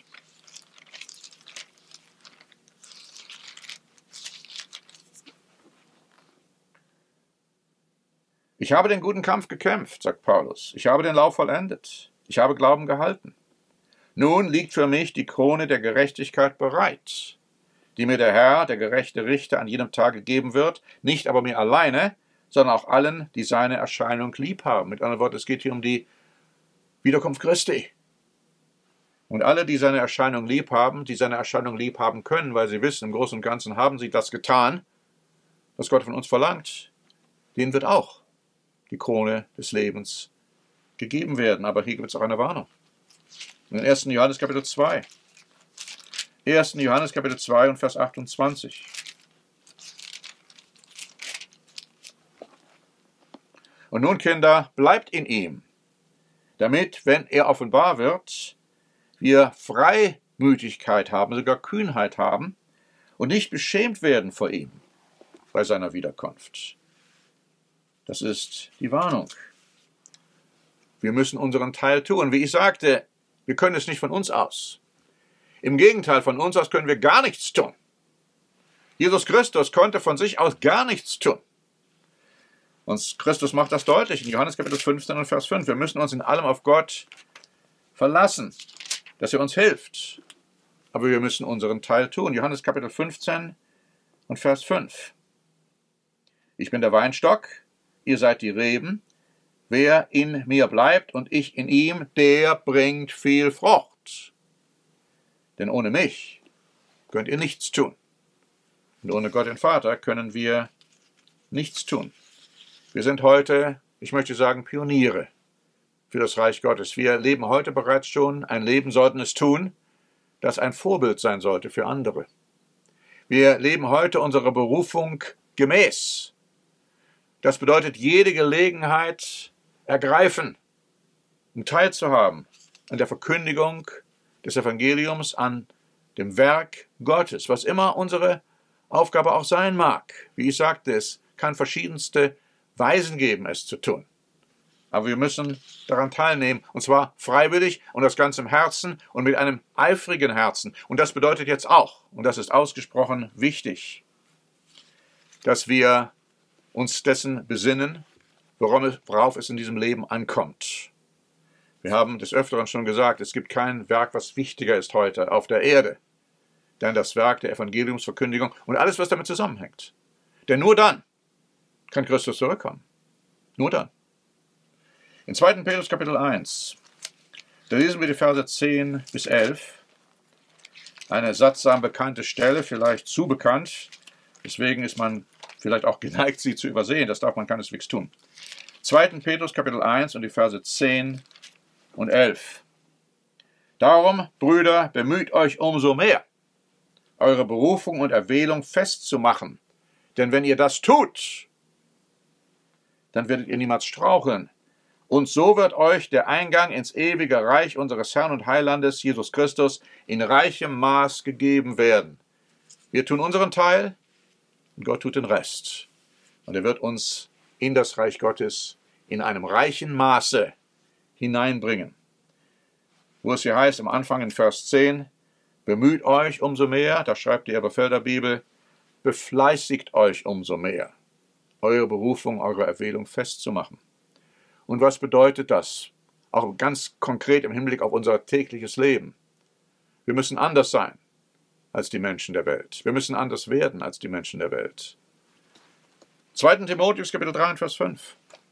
Ich habe den guten Kampf gekämpft, sagt Paulus. Ich habe den Lauf vollendet. Ich habe Glauben gehalten. Nun liegt für mich die Krone der Gerechtigkeit bereit, die mir der Herr, der gerechte Richter, an jenem Tage geben wird, nicht aber mir alleine, sondern auch allen, die seine Erscheinung lieb haben. Mit anderen Worten, es geht hier um die Wiederkunft Christi. Und alle, die seine Erscheinung lieb haben, die seine Erscheinung lieb haben können, weil sie wissen, im Großen und Ganzen haben sie das getan, was Gott von uns verlangt, denen wird auch die Krone des Lebens gegeben werden. Aber hier gibt es auch eine Warnung. In erster Johannes Kapitel zwei. erster Johannes Kapitel zwei und Vers achtundzwanzig. Und nun, Kinder, bleibt in ihm, damit, wenn er offenbar wird, wir Freimütigkeit haben, sogar Kühnheit haben und nicht beschämt werden vor ihm bei seiner Wiederkunft. Das ist die Warnung. Wir müssen unseren Teil tun. Wie ich sagte, wir können es nicht von uns aus. Im Gegenteil, von uns aus können wir gar nichts tun. Jesus Christus konnte von sich aus gar nichts tun. Und Christus macht das deutlich in Johannes Kapitel fünfzehn und Vers fünf. Wir müssen uns in allem auf Gott verlassen, dass er uns hilft. aber wir müssen unseren Teil tun. Johannes Kapitel fünfzehn und Vers fünf. Ich bin der Weinstock, ihr seid die Reben. Wer in mir bleibt und ich in ihm, der bringt viel Frucht. Denn ohne mich könnt ihr nichts tun. Und ohne Gott den Vater können wir nichts tun. Wir sind heute, ich möchte sagen, Pioniere für das Reich Gottes. Wir leben heute bereits schon ein Leben, sollten es tun, das ein Vorbild sein sollte für andere. Wir leben heute unserer Berufung gemäß. Das bedeutet, jede Gelegenheit ergreifen, um teilzuhaben an der Verkündigung des Evangeliums, an dem Werk Gottes, was immer unsere Aufgabe auch sein mag. Wie ich sagte, es kann verschiedenste Weisen geben, es zu tun. Aber wir müssen daran teilnehmen, und zwar freiwillig und aus ganzem Herzen und mit einem eifrigen Herzen. Und das bedeutet jetzt auch, und das ist ausgesprochen wichtig, dass wir uns dessen besinnen, worauf es in diesem Leben ankommt. Wir haben des Öfteren schon gesagt, es gibt kein Werk, was wichtiger ist heute auf der Erde, denn das Werk der Evangeliumsverkündigung und alles, was damit zusammenhängt. Denn nur dann kann Christus zurückkommen. Nur dann. In zweiten Petrus Kapitel eins, da lesen wir die Verse zehn bis elf, eine sattsam bekannte Stelle, vielleicht zu bekannt, deswegen ist man vielleicht auch geneigt, sie zu übersehen, das darf man keineswegs tun. zweiten Petrus Kapitel eins und die Verse zehn und elf. Darum, Brüder, bemüht euch umso mehr, eure Berufung und Erwählung festzumachen. Denn wenn ihr das tut, dann werdet ihr niemals straucheln. Und so wird euch der Eingang ins ewige Reich unseres Herrn und Heilandes Jesus Christus in reichem Maß gegeben werden. Wir tun unseren Teil und Gott tut den Rest. Und er wird uns in das Reich Gottes in einem reichen Maße hineinbringen. Wo es hier heißt, am Anfang in Vers zehn, bemüht euch umso mehr, da schreibt die Elberfelder Bibel, befleißigt euch umso mehr, eure Berufung, eure Erwählung festzumachen. Und was bedeutet das? Auch ganz konkret im Hinblick auf unser tägliches Leben. Wir müssen anders sein als die Menschen der Welt. Wir müssen anders werden als die Menschen der Welt. zweiten Timotheus Kapitel drei und Vers fünf.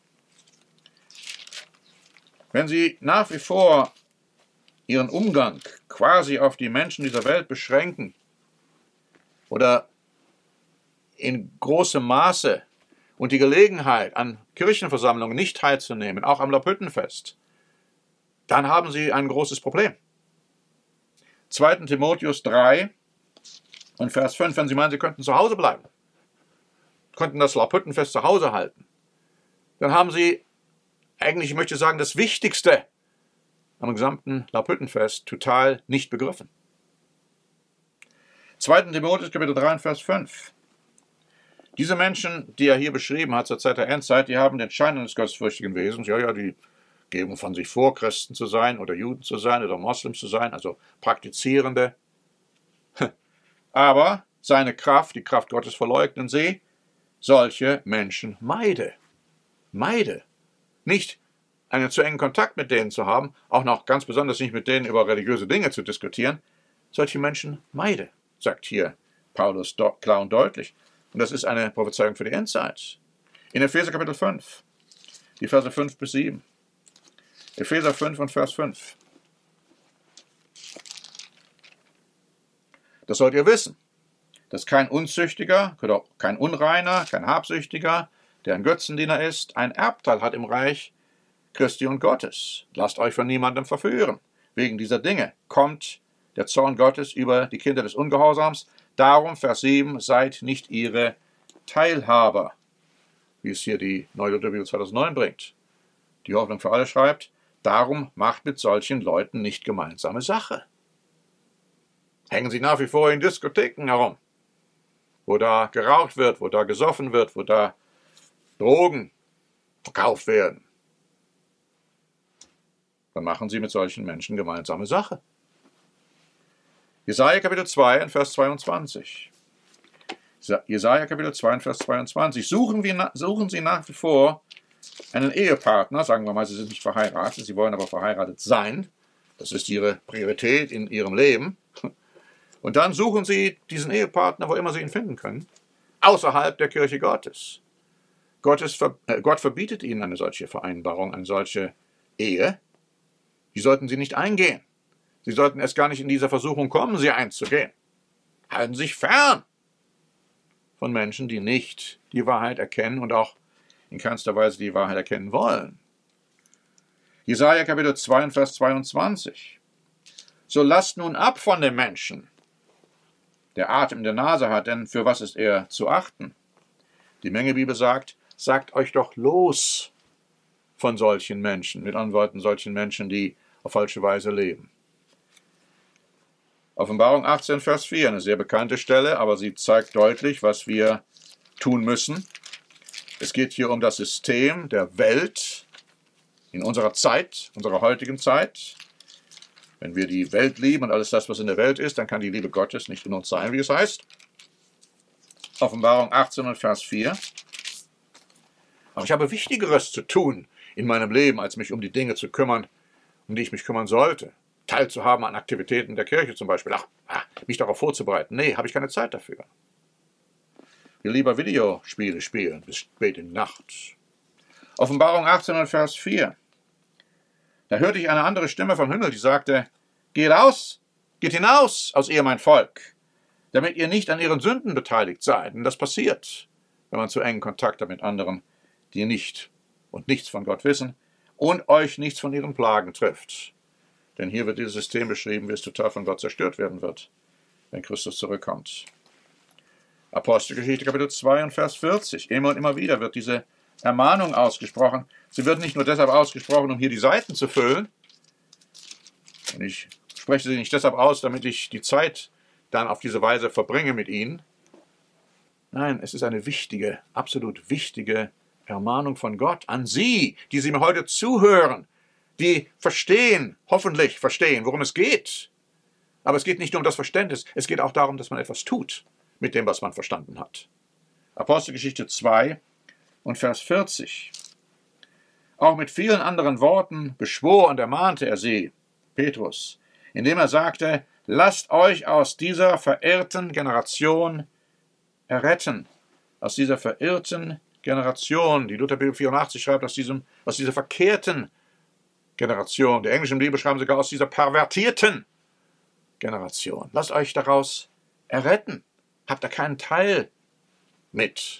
Wenn Sie nach wie vor Ihren Umgang quasi auf die Menschen dieser Welt beschränken oder in großem Maße und die Gelegenheit, an Kirchenversammlungen nicht teilzunehmen, auch am Laubhüttenfest, dann haben Sie ein großes Problem. zweiten Timotheus drei und Vers fünf, wenn Sie meinen, Sie könnten zu Hause bleiben, könnten das Laubhüttenfest zu Hause halten, dann haben Sie eigentlich, ich möchte sagen, das Wichtigste am gesamten Laubhüttenfest total nicht begriffen. zweiten Timotheus Kapitel drei und Vers fünf. Diese Menschen, die er hier beschrieben hat zur Zeit der Endzeit, die haben den Schein eines gottesfürchtigen Wesens. Ja, ja, die geben von sich vor, Christen zu sein oder Juden zu sein oder Moslems zu sein, also Praktizierende. Aber seine Kraft, die Kraft Gottes, verleugnen sie. Solche Menschen meide. Meide. Nicht einen zu engen Kontakt mit denen zu haben, auch noch ganz besonders nicht mit denen über religiöse Dinge zu diskutieren. Solche Menschen meide, sagt hier Paulus klar und deutlich. Und das ist eine Prophezeiung für die Endzeit. In Epheser Kapitel fünf, die Verse fünf bis sieben. Epheser fünf und Vers fünf. Das sollt ihr wissen, dass kein Unzüchtiger, kein Unreiner, kein Habsüchtiger, der ein Götzendiener ist, ein Erbteil hat im Reich Christi und Gottes. Lasst euch von niemandem verführen. Wegen dieser Dinge kommt der Zorn Gottes über die Kinder des Ungehorsams. Darum, Vers sieben, seid nicht ihre Teilhaber, wie es hier die Neue Lutherbibel zweitausendneun bringt. Die Hoffnung für alle schreibt, darum macht mit solchen Leuten nicht gemeinsame Sache. Hängen sie nach wie vor in Diskotheken herum, wo da geraucht wird, wo da gesoffen wird, wo da Drogen verkauft werden. Dann machen sie mit solchen Menschen gemeinsame Sache. Jesaja Kapitel zwei und Vers zweiundzwanzig. Jesaja Kapitel zwei und Vers zweiundzwanzig. Suchen, wir, suchen Sie nach wie vor einen Ehepartner, sagen wir mal, Sie sind nicht verheiratet, Sie wollen aber verheiratet sein. Das ist Ihre Priorität in Ihrem Leben. Und dann suchen sie diesen Ehepartner, wo immer sie ihn finden können, außerhalb der Kirche Gottes. Gottes, äh, Gott verbietet ihnen eine solche Vereinbarung, eine solche Ehe. Die sollten sie nicht eingehen. Sie sollten erst gar nicht in diese Versuchung kommen, sie einzugehen. Halten Sie sich fern von Menschen, die nicht die Wahrheit erkennen und auch in keinster Weise die Wahrheit erkennen wollen. Jesaja Kapitel zwei, Vers zweiundzwanzig. So lasst nun ab von dem Menschen, der Atem in der Nase hat, denn für was ist er zu achten? Die Mengebibel sagt, sagt euch doch los von solchen Menschen, mit anderen Worten solchen Menschen, die auf falsche Weise leben. Offenbarung achtzehn, Vers vier, eine sehr bekannte Stelle, aber sie zeigt deutlich, was wir tun müssen. Es geht hier um das System der Welt in unserer Zeit, unserer heutigen Zeit. Wenn wir die Welt lieben und alles das, was in der Welt ist, dann kann die Liebe Gottes nicht in uns sein, wie es heißt. Offenbarung achtzehn und Vers vier. Aber ich habe Wichtigeres zu tun in meinem Leben, als mich um die Dinge zu kümmern, um die ich mich kümmern sollte. Teilzuhaben an Aktivitäten der Kirche zum Beispiel. Ach, mich darauf vorzubereiten. Nee, habe ich keine Zeit dafür. Ich will lieber Videospiele spielen bis spät in die Nacht. Offenbarung achtzehn und Vers vier. Da hörte ich eine andere Stimme vom Himmel, die sagte, geht aus, geht hinaus aus ihr, mein Volk, damit ihr nicht an ihren Sünden beteiligt seid. Und das passiert, wenn man zu engen Kontakt hat mit anderen, die nicht und nichts von Gott wissen und euch nichts von ihren Plagen trifft. Denn hier wird dieses System beschrieben, wie es total von Gott zerstört werden wird, wenn Christus zurückkommt. Apostelgeschichte Kapitel zwei und Vers vierzig. Immer und immer wieder wird diese Ermahnung ausgesprochen. Sie wird nicht nur deshalb ausgesprochen, um hier die Seiten zu füllen. Und ich spreche sie nicht deshalb aus, damit ich die Zeit dann auf diese Weise verbringe mit ihnen. Nein, es ist eine wichtige, absolut wichtige Ermahnung von Gott an Sie, die Sie mir heute zuhören, die verstehen, hoffentlich verstehen, worum es geht. Aber es geht nicht nur um das Verständnis, es geht auch darum, dass man etwas tut mit dem, was man verstanden hat. Apostelgeschichte zwei und Vers vierzig. Auch mit vielen anderen Worten beschwor und ermahnte er sie, Petrus, indem er sagte, lasst euch aus dieser verirrten Generation erretten. Aus dieser verirrten Generation, die Lutherbibel vierundachtzig schreibt, aus, diesem, aus dieser verkehrten Generation. Die englischen Bibel schreiben sogar aus dieser pervertierten Generation. Lasst euch daraus erretten. Habt da keinen Teil mit.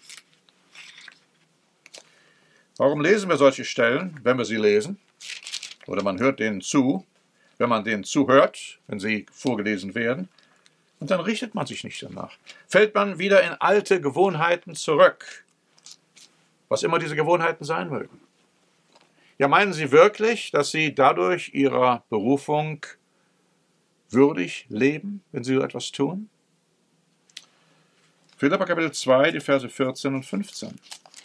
Warum lesen wir solche Stellen, wenn wir sie lesen? Oder man hört denen zu, wenn man denen zuhört, wenn sie vorgelesen werden. Und dann richtet man sich nicht danach. Fällt man wieder in alte Gewohnheiten zurück, was immer diese Gewohnheiten sein mögen. Ja, meinen Sie wirklich, dass Sie dadurch Ihrer Berufung würdig leben, wenn Sie so etwas tun? Philipper Kapitel zwei, die Verse vierzehn und fünfzehn.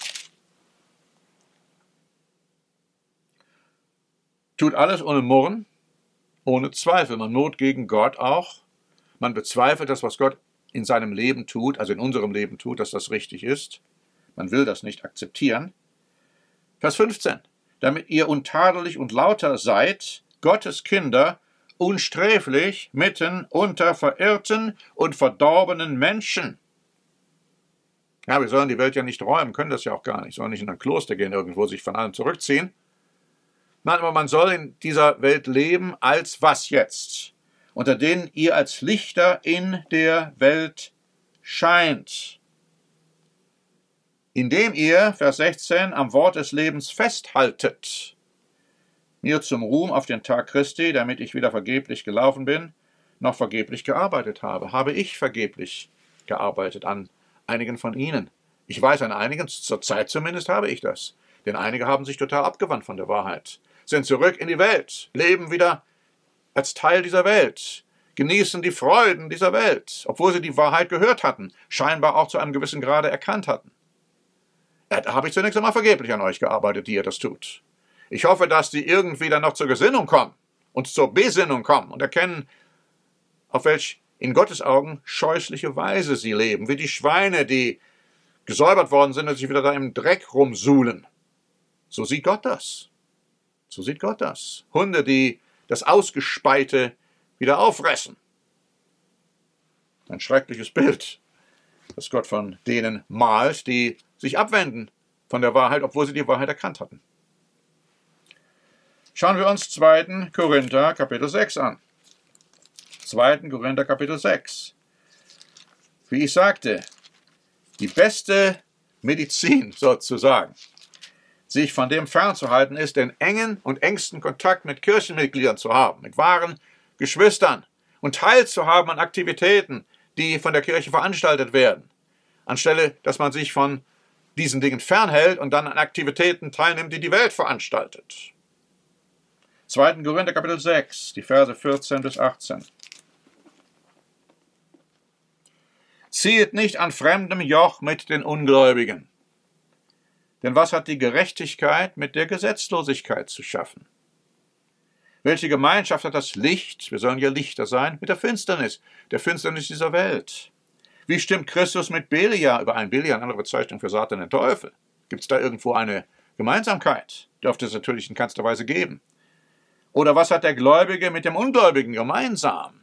Tut alles ohne Murren, ohne Zweifel. Man murrt gegen Gott auch. Man bezweifelt das, was Gott in seinem Leben tut, also in unserem Leben tut, dass das richtig ist. Man will das nicht akzeptieren. Vers fünfzehn. Damit ihr untadelig und lauter seid, Gottes Kinder, unsträflich mitten unter verirrten und verdorbenen Menschen. Ja, wir sollen die Welt ja nicht räumen, können das ja auch gar nicht, sollen nicht in ein Kloster gehen, irgendwo sich von allem zurückziehen. Nein, aber man soll in dieser Welt leben, als was jetzt? Unter denen ihr als Lichter in der Welt scheint. Indem ihr, Vers sechzehn, am Wort des Lebens festhaltet, mir zum Ruhm auf den Tag Christi, damit ich weder vergeblich gelaufen bin, noch vergeblich gearbeitet habe. Habe ich vergeblich gearbeitet an einigen von Ihnen? Ich weiß, an einigen, zur Zeit zumindest, habe ich das. Denn einige haben sich total abgewandt von der Wahrheit, sind zurück in die Welt, leben wieder als Teil dieser Welt, genießen die Freuden dieser Welt, obwohl sie die Wahrheit gehört hatten, scheinbar auch zu einem gewissen Grade erkannt hatten. Da habe ich zunächst einmal vergeblich an euch gearbeitet, die ihr das tut. Ich hoffe, dass die irgendwie dann noch zur Gesinnung kommen und zur Besinnung kommen und erkennen, auf welch in Gottes Augen scheußliche Weise sie leben, wie die Schweine, die gesäubert worden sind und sich wieder da im Dreck rumsuhlen. So sieht Gott das. So sieht Gott das. Hunde, die das Ausgespeite wieder auffressen. Ein schreckliches Bild, das Gott von denen malt, die sich abwenden von der Wahrheit, obwohl sie die Wahrheit erkannt hatten. Schauen wir uns zweiten Korinther Kapitel sechs an. zweiten Korinther Kapitel sechs. Wie ich sagte, die beste Medizin sozusagen, sich von dem fernzuhalten, ist, den engen und engsten Kontakt mit Kirchenmitgliedern zu haben, mit wahren Geschwistern und teilzuhaben an Aktivitäten, die von der Kirche veranstaltet werden, anstelle, dass man sich von diesen Dingen fernhält und dann an Aktivitäten teilnimmt, die die Welt veranstaltet. zweiten Korinther Kapitel sechs, die Verse vierzehn bis achtzehn. Ziehet nicht an fremdem Joch mit den Ungläubigen. Denn was hat die Gerechtigkeit mit der Gesetzlosigkeit zu schaffen? Welche Gemeinschaft hat das Licht, wir sollen ja Lichter sein, mit der Finsternis, der Finsternis dieser Welt? Wie stimmt Christus mit Belia überein? Belia, eine andere Bezeichnung für Satan, den Teufel. Gibt es da irgendwo eine Gemeinsamkeit? Dürfte es natürlich in keinster Weise geben. Oder was hat der Gläubige mit dem Ungläubigen gemeinsam?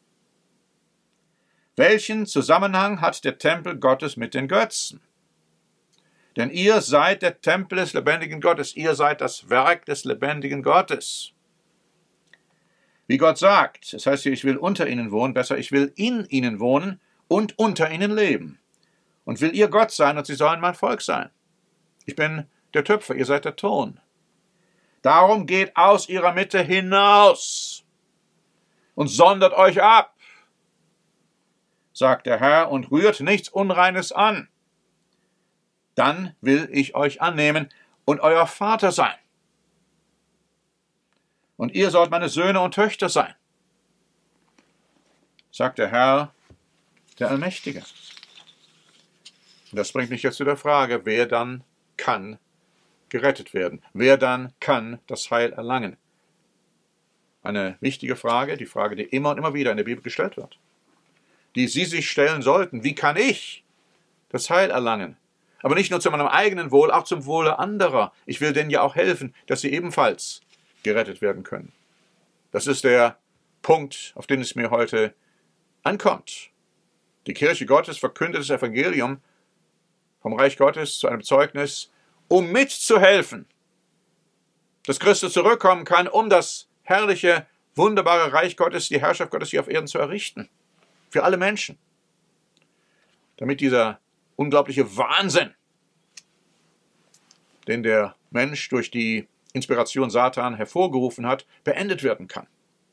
Welchen Zusammenhang hat der Tempel Gottes mit den Götzen? Denn ihr seid der Tempel des lebendigen Gottes, ihr seid das Werk des lebendigen Gottes. Wie Gott sagt, es heißt hier, ich will unter ihnen wohnen, besser, ich will in ihnen wohnen und unter ihnen leben. Und will ihr Gott sein und sie sollen mein Volk sein. Ich bin der Töpfer, ihr seid der Ton. Darum geht aus ihrer Mitte hinaus und sondert euch ab, sagt der Herr, und rührt nichts Unreines an. Dann will ich euch annehmen und euer Vater sein. Und ihr sollt meine Söhne und Töchter sein, sagt der Herr, der Allmächtige. Und das bringt mich jetzt zu der Frage, wer dann kann gerettet werden? Wer dann kann das Heil erlangen? Eine wichtige Frage, die Frage, die immer und immer wieder in der Bibel gestellt wird, die Sie sich stellen sollten. Wie kann ich das Heil erlangen? Aber nicht nur zu meinem eigenen Wohl, auch zum Wohle anderer. Ich will denen ja auch helfen, dass sie ebenfalls gerettet werden können. Das ist der Punkt, auf den es mir heute ankommt. Die Kirche Gottes verkündet das Evangelium vom Reich Gottes zu einem Zeugnis, um mitzuhelfen, dass Christus zurückkommen kann, um das herrliche, wunderbare Reich Gottes, die Herrschaft Gottes hier auf Erden zu errichten. Für alle Menschen. Damit dieser unglaubliche Wahnsinn, den der Mensch durch die Inspiration Satan hervorgerufen hat, beendet werden kann.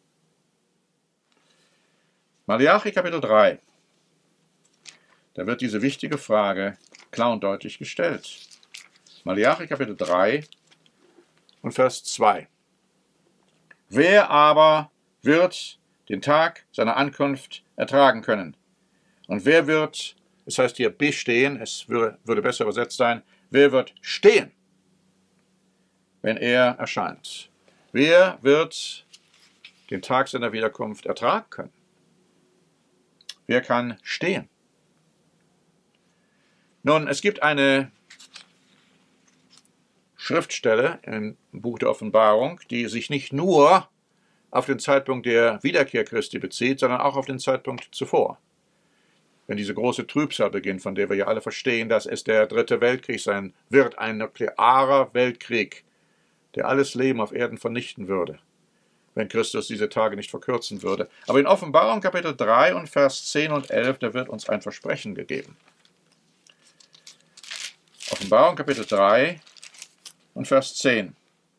Malachi Kapitel drei. Da wird diese wichtige Frage klar und deutlich gestellt. Malachi Kapitel drei und Vers zwei. Wer aber wird den Tag seiner Ankunft ertragen können? Und wer wird, es heißt hier bestehen, es würde, würde besser übersetzt sein, wer wird stehen, wenn er erscheint? Wer wird den Tag seiner Wiederkunft ertragen können? Wer kann stehen? Nun, es gibt eine Schriftstelle im Buch der Offenbarung, die sich nicht nur auf den Zeitpunkt der Wiederkehr Christi bezieht, sondern auch auf den Zeitpunkt zuvor. Wenn diese große Trübsal beginnt, von der wir ja alle verstehen, dass es der dritte Weltkrieg sein wird, ein nuklearer Weltkrieg, der alles Leben auf Erden vernichten würde, wenn Christus diese Tage nicht verkürzen würde. Aber in Offenbarung Kapitel drei und Vers zehn und elf, da wird uns ein Versprechen gegeben. Offenbarung Kapitel drei und Vers zehn.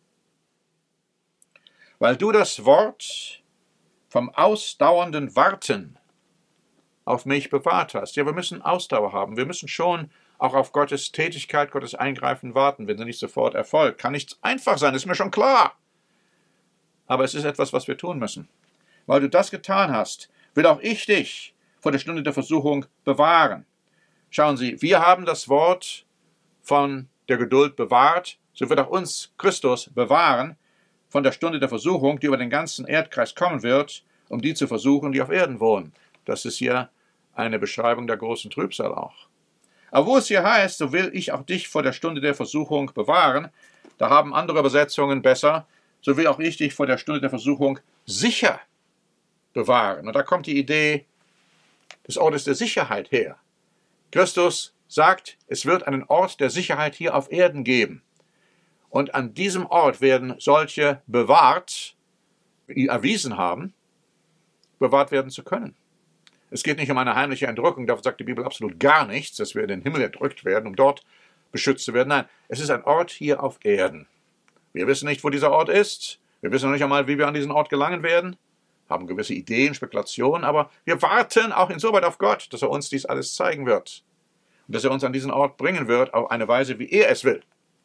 Weil du das Wort vom ausdauernden Warten auf mich bewahrt hast. Ja, wir müssen Ausdauer haben. Wir müssen schon auch auf Gottes Tätigkeit, Gottes Eingreifen warten, wenn sie nicht sofort erfolgt. Kann nicht einfach sein, ist mir schon klar. Aber es ist etwas, was wir tun müssen. Weil du das getan hast, will auch ich dich vor der Stunde der Versuchung bewahren. Schauen Sie, wir haben das Wort von der Geduld bewahrt, so wird auch uns Christus bewahren von der Stunde der Versuchung, die über den ganzen Erdkreis kommen wird, um die zu versuchen, die auf Erden wohnen. Das ist hier eine Beschreibung der großen Trübsal auch. Aber wo es hier heißt, so will ich auch dich vor der Stunde der Versuchung bewahren, da haben andere Übersetzungen besser, so will auch ich dich vor der Stunde der Versuchung sicher bewahren. Und da kommt die Idee des Ortes der Sicherheit her. Christus sagt, es wird einen Ort der Sicherheit hier auf Erden geben. Und an diesem Ort werden solche bewahrt, die erwiesen haben, bewahrt werden zu können. Es geht nicht um eine heimliche Entrückung, davon sagt die Bibel absolut gar nichts, dass wir in den Himmel entrückt werden, um dort beschützt zu werden. Nein, es ist ein Ort hier auf Erden. Wir wissen nicht, wo dieser Ort ist. Wir wissen noch nicht einmal, wie wir an diesen Ort gelangen werden. Haben gewisse Ideen, Spekulationen, aber wir warten auch insoweit auf Gott, dass er uns dies alles zeigen wird. Und dass er uns an diesen Ort bringen wird, auf eine Weise, wie er es will.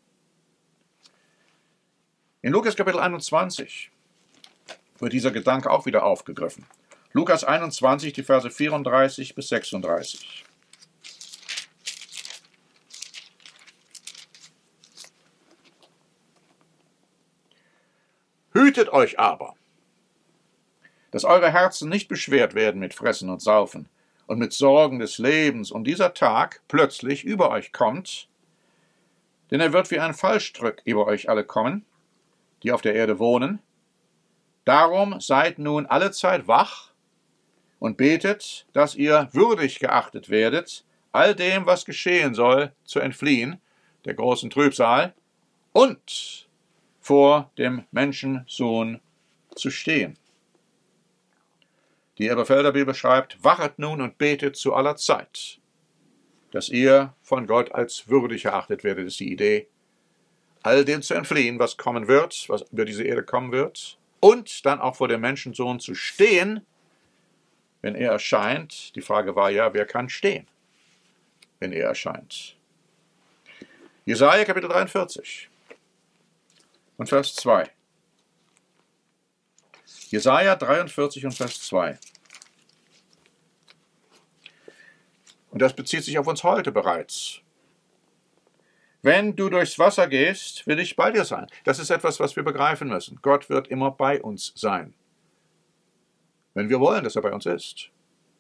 In Lukas Kapitel einundzwanzig wird dieser Gedanke auch wieder aufgegriffen. Lukas einundzwanzig, die Verse vierunddreißig bis sechsunddreißig. Hütet euch aber, dass eure Herzen nicht beschwert werden mit Fressen und Saufen und mit Sorgen des Lebens und dieser Tag plötzlich über euch kommt, denn er wird wie ein Fallstrick über euch alle kommen, die auf der Erde wohnen. Darum seid nun allezeit wach und betet, dass ihr würdig geachtet werdet, all dem, was geschehen soll, zu entfliehen, der großen Trübsal, und vor dem Menschensohn zu stehen. Die Elberfelder Bibel schreibt, wachet nun und betet zu aller Zeit, dass ihr von Gott als würdig erachtet werdet, ist die Idee, all dem zu entfliehen, was kommen wird, was über diese Erde kommen wird, und dann auch vor dem Menschensohn zu stehen, wenn er erscheint. Die Frage war ja, wer kann stehen, wenn er erscheint? Jesaja Kapitel dreiundvierzig und Vers zwei. Jesaja dreiundvierzig und Vers zwei. Und das bezieht sich auf uns heute bereits. Wenn du durchs Wasser gehst, will ich bei dir sein. Das ist etwas, was wir begreifen müssen. Gott wird immer bei uns sein. Wenn wir wollen, dass er bei uns ist.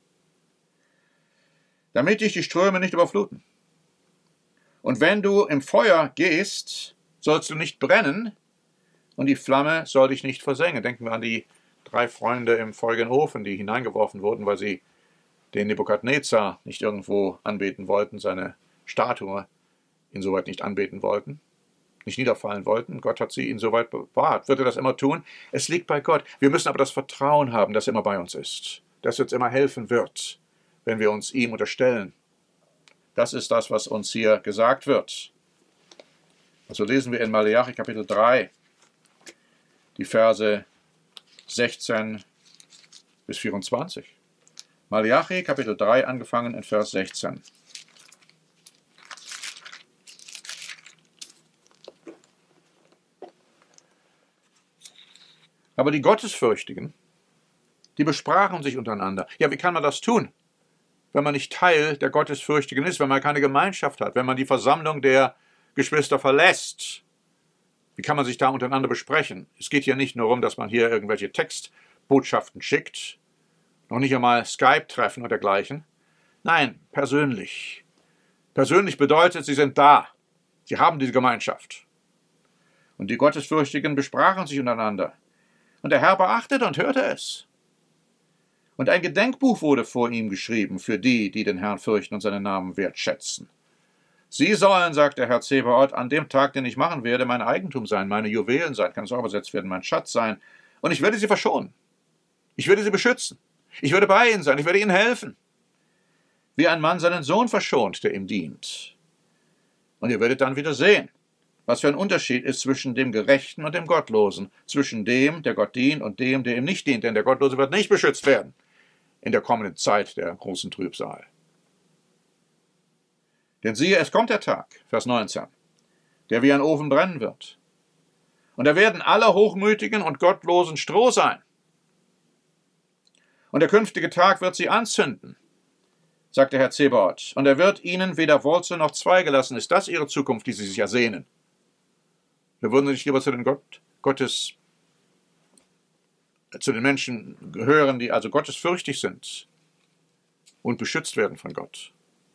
Damit dich die Ströme nicht überfluten. Und wenn du im Feuer gehst, sollst du nicht brennen, und die Flamme soll dich nicht versengen. Denken wir an die drei Freunde im feurigen Ofen, die hineingeworfen wurden, weil sie den Nebukadnezar nicht irgendwo anbeten wollten, seine Statue insoweit nicht anbeten wollten, nicht niederfallen wollten. Gott hat sie insoweit bewahrt. Wird er das immer tun? Es liegt bei Gott. Wir müssen aber das Vertrauen haben, dass er immer bei uns ist, dass er uns immer helfen wird, wenn wir uns ihm unterstellen. Das ist das, was uns hier gesagt wird. Also lesen wir in Maleachi Kapitel drei, die Verse sechzehn bis vierundzwanzig. Maleachi Kapitel drei, angefangen in Vers sechzehn. Aber die Gottesfürchtigen, die besprachen sich untereinander. Ja, wie kann man das tun, wenn man nicht Teil der Gottesfürchtigen ist, wenn man keine Gemeinschaft hat, wenn man die Versammlung der Geschwister verlässt? Wie kann man sich da untereinander besprechen? Es geht hier nicht nur darum, dass man hier irgendwelche Textbotschaften schickt, noch nicht einmal Skype-Treffen oder dergleichen. Nein, persönlich. Persönlich bedeutet, sie sind da. Sie haben diese Gemeinschaft. Und die Gottesfürchtigen besprachen sich untereinander. Und der Herr beachtete und hörte es. Und ein Gedenkbuch wurde vor ihm geschrieben für die, die den Herrn fürchten und seinen Namen wertschätzen. Sie sollen, sagt der Herr Zebaoth, an dem Tag, den ich machen werde, mein Eigentum sein, meine Juwelen sein, kann es auch übersetzt werden, mein Schatz sein. Und ich werde sie verschonen. Ich werde sie beschützen. Ich werde bei ihnen sein. Ich werde ihnen helfen. Wie ein Mann seinen Sohn verschont, der ihm dient. Und ihr werdet dann wieder sehen, was für ein Unterschied ist zwischen dem Gerechten und dem Gottlosen, zwischen dem, der Gott dient, und dem, der ihm nicht dient. Denn der Gottlose wird nicht beschützt werden in der kommenden Zeit der großen Trübsal. Denn siehe, es kommt der Tag, Vers neunzehn, der wie ein Ofen brennen wird. Und da werden alle Hochmütigen und Gottlosen Stroh sein. Und der künftige Tag wird sie anzünden, sagt der Herr Zebaoth. Und er wird ihnen weder Wurzel noch Zweige lassen. Ist das ihre Zukunft, die sie sich ersehnen? Da würden sie nicht lieber zu den Gott, Gottes, zu den Menschen gehören, die also gottesfürchtig sind und beschützt werden von Gott.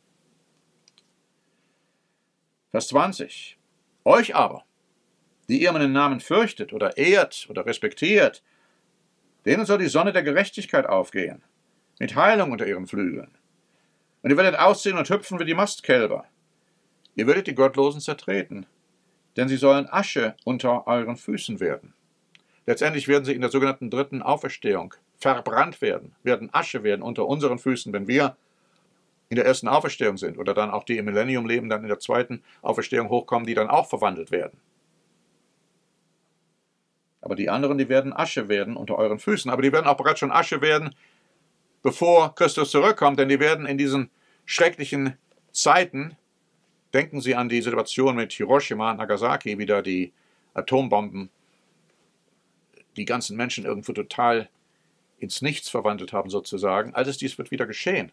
Vers zwanzig. Euch aber, die ihr meinen Namen fürchtet oder ehrt oder respektiert, denen soll die Sonne der Gerechtigkeit aufgehen. mit Heilung unter ihren Flügeln. Und ihr werdet aussehen und hüpfen wie die Mastkälber. Ihr werdet die Gottlosen zertreten, denn sie sollen Asche unter euren Füßen werden. Letztendlich werden sie in der sogenannten dritten Auferstehung verbrannt werden, werden Asche werden unter unseren Füßen, wenn wir in der ersten Auferstehung sind oder dann auch die im Millennium leben, dann in der zweiten Auferstehung hochkommen, die dann auch verwandelt werden. Aber die anderen, die werden Asche werden unter euren Füßen. Aber die werden auch bereits schon Asche werden, bevor Christus zurückkommt, denn die werden in diesen schrecklichen Zeiten, denken Sie an die Situation mit Hiroshima und Nagasaki, wie da die Atombomben die ganzen Menschen irgendwo total ins Nichts verwandelt haben sozusagen. Alles dies wird wieder geschehen.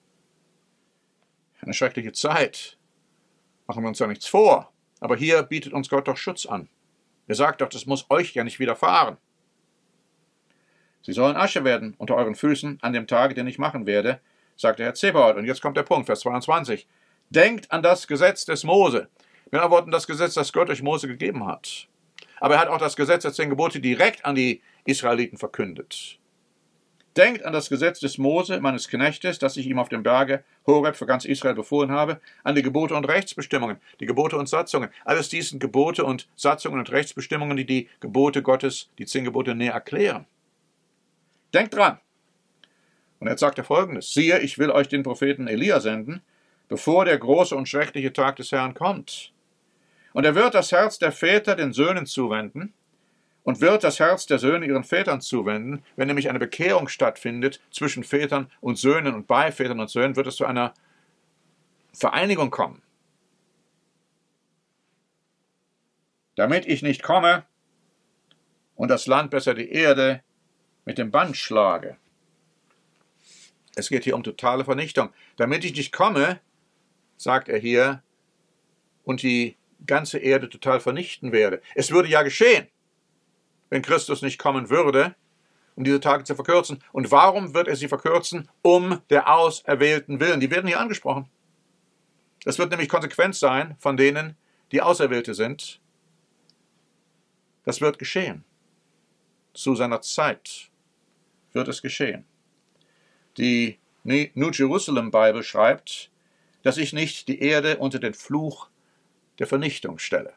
Eine schreckliche Zeit. Machen wir uns ja nichts vor. Aber hier bietet uns Gott doch Schutz an. Er sagt doch, das muss euch ja nicht widerfahren. Sie sollen Asche werden unter euren Füßen an dem Tage, den ich machen werde, sagt der Herr Zebaoth. Und jetzt kommt der Punkt, Vers zweiundzwanzig. Denkt an das Gesetz des Mose. Mit anderen Worten, das Gesetz, das Gott euch Mose gegeben hat. Aber er hat auch das Gesetz der zehn Gebote direkt an die Israeliten verkündet. Denkt an das Gesetz des Mose, meines Knechtes, das ich ihm auf dem Berge Horeb für ganz Israel befohlen habe, an die Gebote und Rechtsbestimmungen, die Gebote und Satzungen. Alles dies sind Gebote und Satzungen und Rechtsbestimmungen, die die Gebote Gottes, die zehn Gebote näher erklären. Denkt dran. Und jetzt sagt er Folgendes. Siehe, ich will euch den Propheten Elia senden, bevor der große und schreckliche Tag des Herrn kommt. Und er wird das Herz der Väter den Söhnen zuwenden und wird das Herz der Söhne ihren Vätern zuwenden. Wenn nämlich eine Bekehrung stattfindet zwischen Vätern und Söhnen und bei Vätern und Söhnen, wird es zu einer Vereinigung kommen. Damit ich nicht komme und das Land besser die Erde mit dem Band schlage. Es geht hier um totale Vernichtung. Damit ich nicht komme, sagt er hier, und die ganze Erde total vernichten werde. Es würde ja geschehen, wenn Christus nicht kommen würde, um diese Tage zu verkürzen. Und warum wird er sie verkürzen? Um der Auserwählten willen. Die werden hier angesprochen. Das wird nämlich Konsequenz sein von denen, die Auserwählte sind. Das wird geschehen. Zu seiner Zeit wird es geschehen. Die New Jerusalem Bible schreibt, dass ich nicht die Erde unter den Fluch der Vernichtung stelle.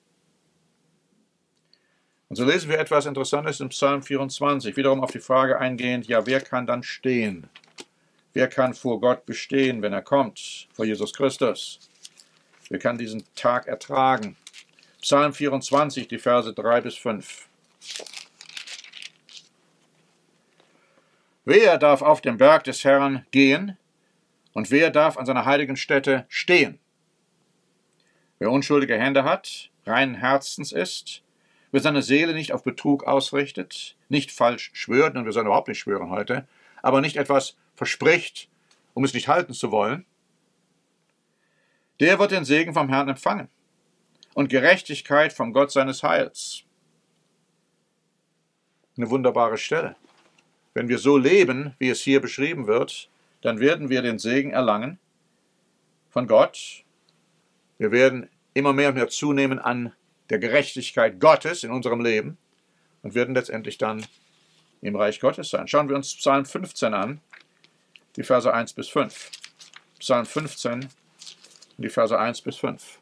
Und so lesen wir etwas Interessantes im Psalm vierundzwanzig, wiederum auf die Frage eingehend, ja, wer kann dann stehen? Wer kann vor Gott bestehen, wenn er kommt, vor Jesus Christus? Wer kann diesen Tag ertragen? Psalm vierundzwanzig, die Verse drei bis fünf. Wer darf auf den Berg des Herrn gehen und wer darf an seiner heiligen Stätte stehen? Wer unschuldige Hände hat, reinen Herzens ist, wer seine Seele nicht auf Betrug ausrichtet, nicht falsch schwört, und wir sollen überhaupt nicht schwören heute, aber nicht etwas verspricht, um es nicht halten zu wollen, der wird den Segen vom Herrn empfangen und Gerechtigkeit vom Gott seines Heils. Eine wunderbare Stelle. Wenn wir so leben, wie es hier beschrieben wird, dann werden wir den Segen erlangen von Gott. Wir werden immer mehr und mehr zunehmen an der Gerechtigkeit Gottes in unserem Leben und werden letztendlich dann im Reich Gottes sein. Schauen wir uns Psalm fünfzehn an, die Verse eins bis fünf. Psalm fünfzehn, die Verse eins bis fünf.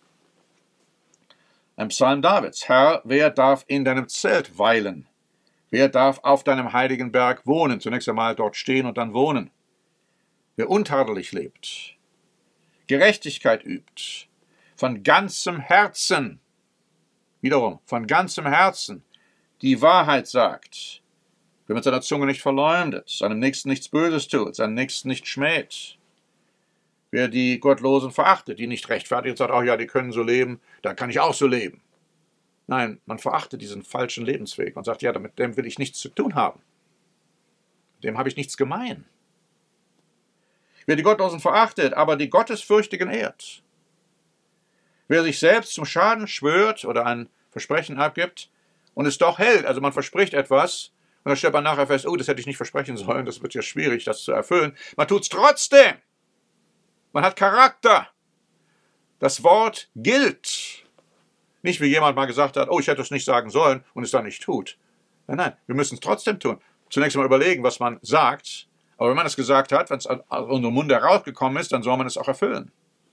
Ein Psalm Davids. Herr, wer darf in deinem Zelt weilen? Wer darf auf deinem heiligen Berg wohnen? Zunächst einmal dort stehen und dann wohnen. Wer untadelig lebt, Gerechtigkeit übt, von ganzem Herzen, wiederum, von ganzem Herzen, die Wahrheit sagt, wer mit seiner Zunge nicht verleumdet, seinem Nächsten nichts Böses tut, seinem Nächsten nicht schmäht, wer die Gottlosen verachtet, die nicht rechtfertigt und sagt, ach ja, die können so leben, da kann ich auch so leben. Nein, man verachtet diesen falschen Lebensweg und sagt, ja, mit dem will ich nichts zu tun haben. Mit dem habe ich nichts gemein. Wer die Gottlosen verachtet, aber die Gottesfürchtigen ehrt. Wer sich selbst zum Schaden schwört oder ein Versprechen abgibt und es doch hält, also man verspricht etwas und dann stellt man nachher fest, oh, das hätte ich nicht versprechen sollen, das wird ja schwierig, das zu erfüllen. Man tut es trotzdem. Man hat Charakter. Das Wort gilt. Nicht wie jemand mal gesagt hat, oh, ich hätte es nicht sagen sollen und es dann nicht tut. Nein, nein, wir müssen es trotzdem tun. Zunächst mal überlegen, was man sagt, Aber wenn man es gesagt hat, wenn es aus unserem Mund herausgekommen ist, dann soll man es auch erfüllen.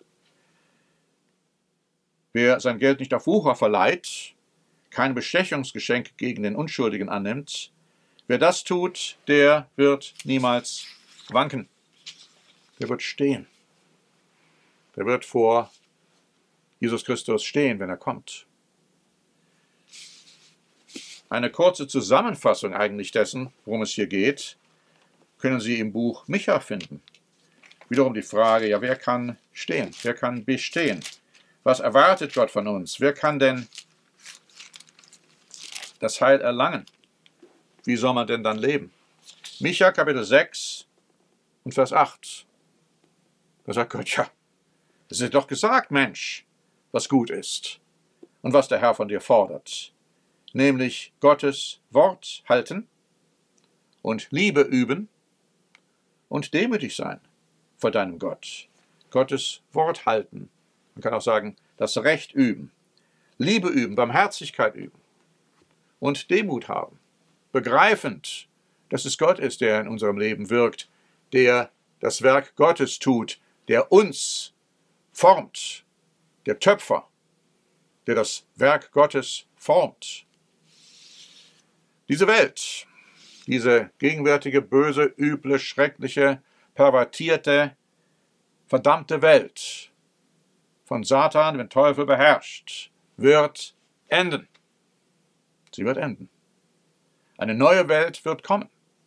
Wer sein Geld nicht auf Wucher verleiht, keine Bestechungsgeschenke gegen den Unschuldigen annimmt, wer das tut, der wird niemals wanken. Der wird stehen. Der wird vor Jesus Christus stehen, wenn er kommt. Eine kurze Zusammenfassung eigentlich dessen, worum es hier geht, können Sie im Buch Micha finden. Wiederum die Frage, ja, wer kann stehen? Wer kann bestehen? Was erwartet Gott von uns? Wer kann denn das Heil erlangen? Wie soll man denn dann leben? Micha Kapitel sechs und Vers acht. Da sagt Gott, ja, es ist doch gesagt, Mensch, was gut ist und was der Herr von dir fordert. Nämlich Gottes Wort halten und Liebe üben und demütig sein vor deinem Gott. Gottes Wort halten. Man kann auch sagen, das Recht üben. Liebe üben, Barmherzigkeit üben und Demut haben. Begreifend, dass es Gott ist, der in unserem Leben wirkt, der das Werk Gottes tut, der uns formt, der Töpfer, der das Werk Gottes formt. Diese Welt, diese gegenwärtige, böse, üble, schreckliche, pervertierte, verdammte Welt, von Satan, dem Teufel beherrscht, wird enden. Sie wird enden. Eine neue Welt wird kommen.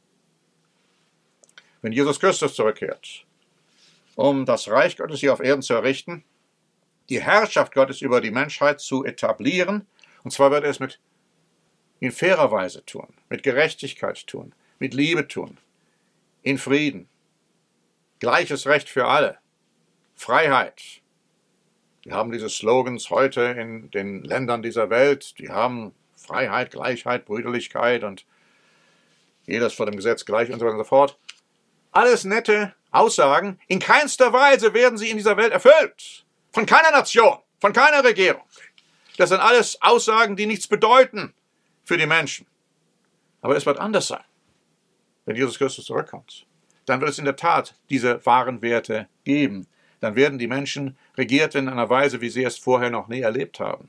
Wenn Jesus Christus zurückkehrt, um das Reich Gottes hier auf Erden zu errichten, die Herrschaft Gottes über die Menschheit zu etablieren, und zwar wird er es mit in fairer Weise tun, mit Gerechtigkeit tun, mit Liebe tun, in Frieden, gleiches Recht für alle, Freiheit. Wir haben diese Slogans heute in den Ländern dieser Welt, die haben Freiheit, Gleichheit, Brüderlichkeit und jeder ist vor dem Gesetz gleich und so weiter und so fort. Alles nette Aussagen, in keinster Weise werden sie in dieser Welt erfüllt. Von keiner Nation, von keiner Regierung. Das sind alles Aussagen, die nichts bedeuten für die Menschen. Aber es wird anders sein, wenn Jesus Christus zurückkommt. Dann wird es in der Tat diese wahren Werte geben. Dann werden die Menschen regiert in einer Weise, wie sie es vorher noch nie erlebt haben.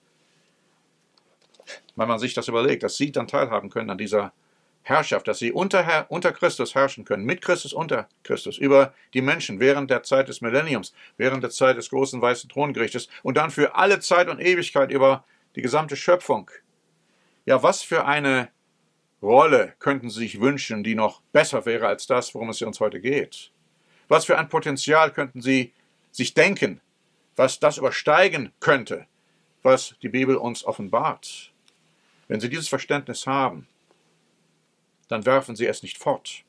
Wenn man sich das überlegt, dass sie dann teilhaben können an dieser Herrschaft, dass sie unter, unter Christus herrschen können, mit Christus, unter Christus, über die Menschen während der Zeit des Millenniums, während der Zeit des großen weißen Throngerichtes und dann für alle Zeit und Ewigkeit über die gesamte Schöpfung. Ja, was für eine Rolle könnten Sie sich wünschen, die noch besser wäre als das, worum es uns heute geht? Was für ein Potenzial könnten Sie sich denken, was das übersteigen könnte, was die Bibel uns offenbart? Wenn Sie dieses Verständnis haben, dann werfen Sie es nicht fort.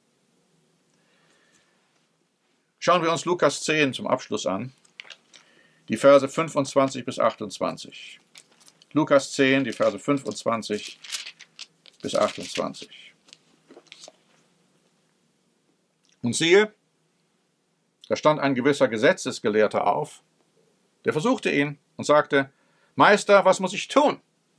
Schauen wir uns Lukas zehn zum Abschluss an, die Verse fünfundzwanzig bis achtundzwanzig. Lukas zehn, die Verse fünfundzwanzig bis achtundzwanzig. Und siehe, da stand ein gewisser Gesetzesgelehrter auf, der versuchte ihn und sagte, Meister, was muss ich tun,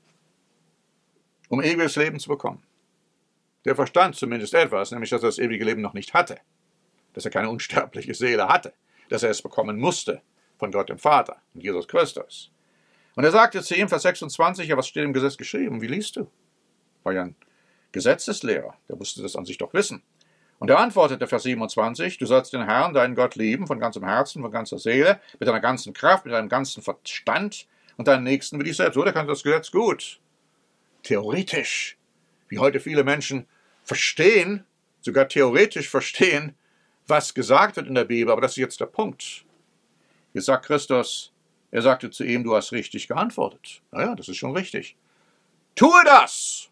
um ewiges Leben zu bekommen? Der verstand zumindest etwas, nämlich, dass er das ewige Leben noch nicht hatte, dass er keine unsterbliche Seele hatte, dass er es bekommen musste von Gott dem Vater und Jesus Christus. Und er sagte zu ihm, Vers sechsundzwanzig, ja, was steht im Gesetz geschrieben? Wie liest du? War ja ein Gesetzeslehrer, der musste das an sich doch wissen. Und er antwortete, Vers siebenundzwanzig, du sollst den Herrn, deinen Gott, lieben, von ganzem Herzen, von ganzer Seele, mit deiner ganzen Kraft, mit deinem ganzen Verstand und deinen Nächsten wie dich selbst. So, der kannte das Gesetz gut. Theoretisch, wie heute viele Menschen verstehen, sogar theoretisch verstehen, was gesagt wird in der Bibel, aber das ist jetzt der Punkt. Jetzt sagt Christus, er sagte zu ihm, du hast richtig geantwortet. Naja, das ist schon richtig. Tue das!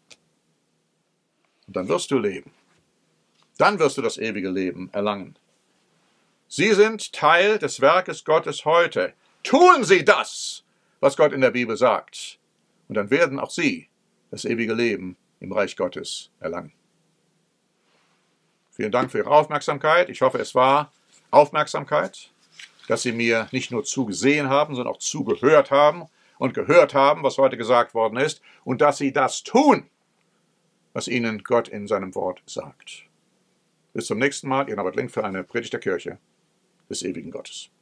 Und dann wirst du leben. Dann wirst du das ewige Leben erlangen. Sie sind Teil des Werkes Gottes heute. Tun Sie das, was Gott in der Bibel sagt. Und dann werden auch Sie das ewige Leben im Reich Gottes erlangen. Vielen Dank für Ihre Aufmerksamkeit. Ich hoffe, es war Aufmerksamkeit, dass Sie mir nicht nur zugesehen haben, sondern auch zugehört haben und gehört haben, was heute gesagt worden ist, und dass Sie das tun, was Ihnen Gott in seinem Wort sagt. Bis zum nächsten Mal, Ihr Norbert Link für eine Predigt der Kirche des ewigen Gottes.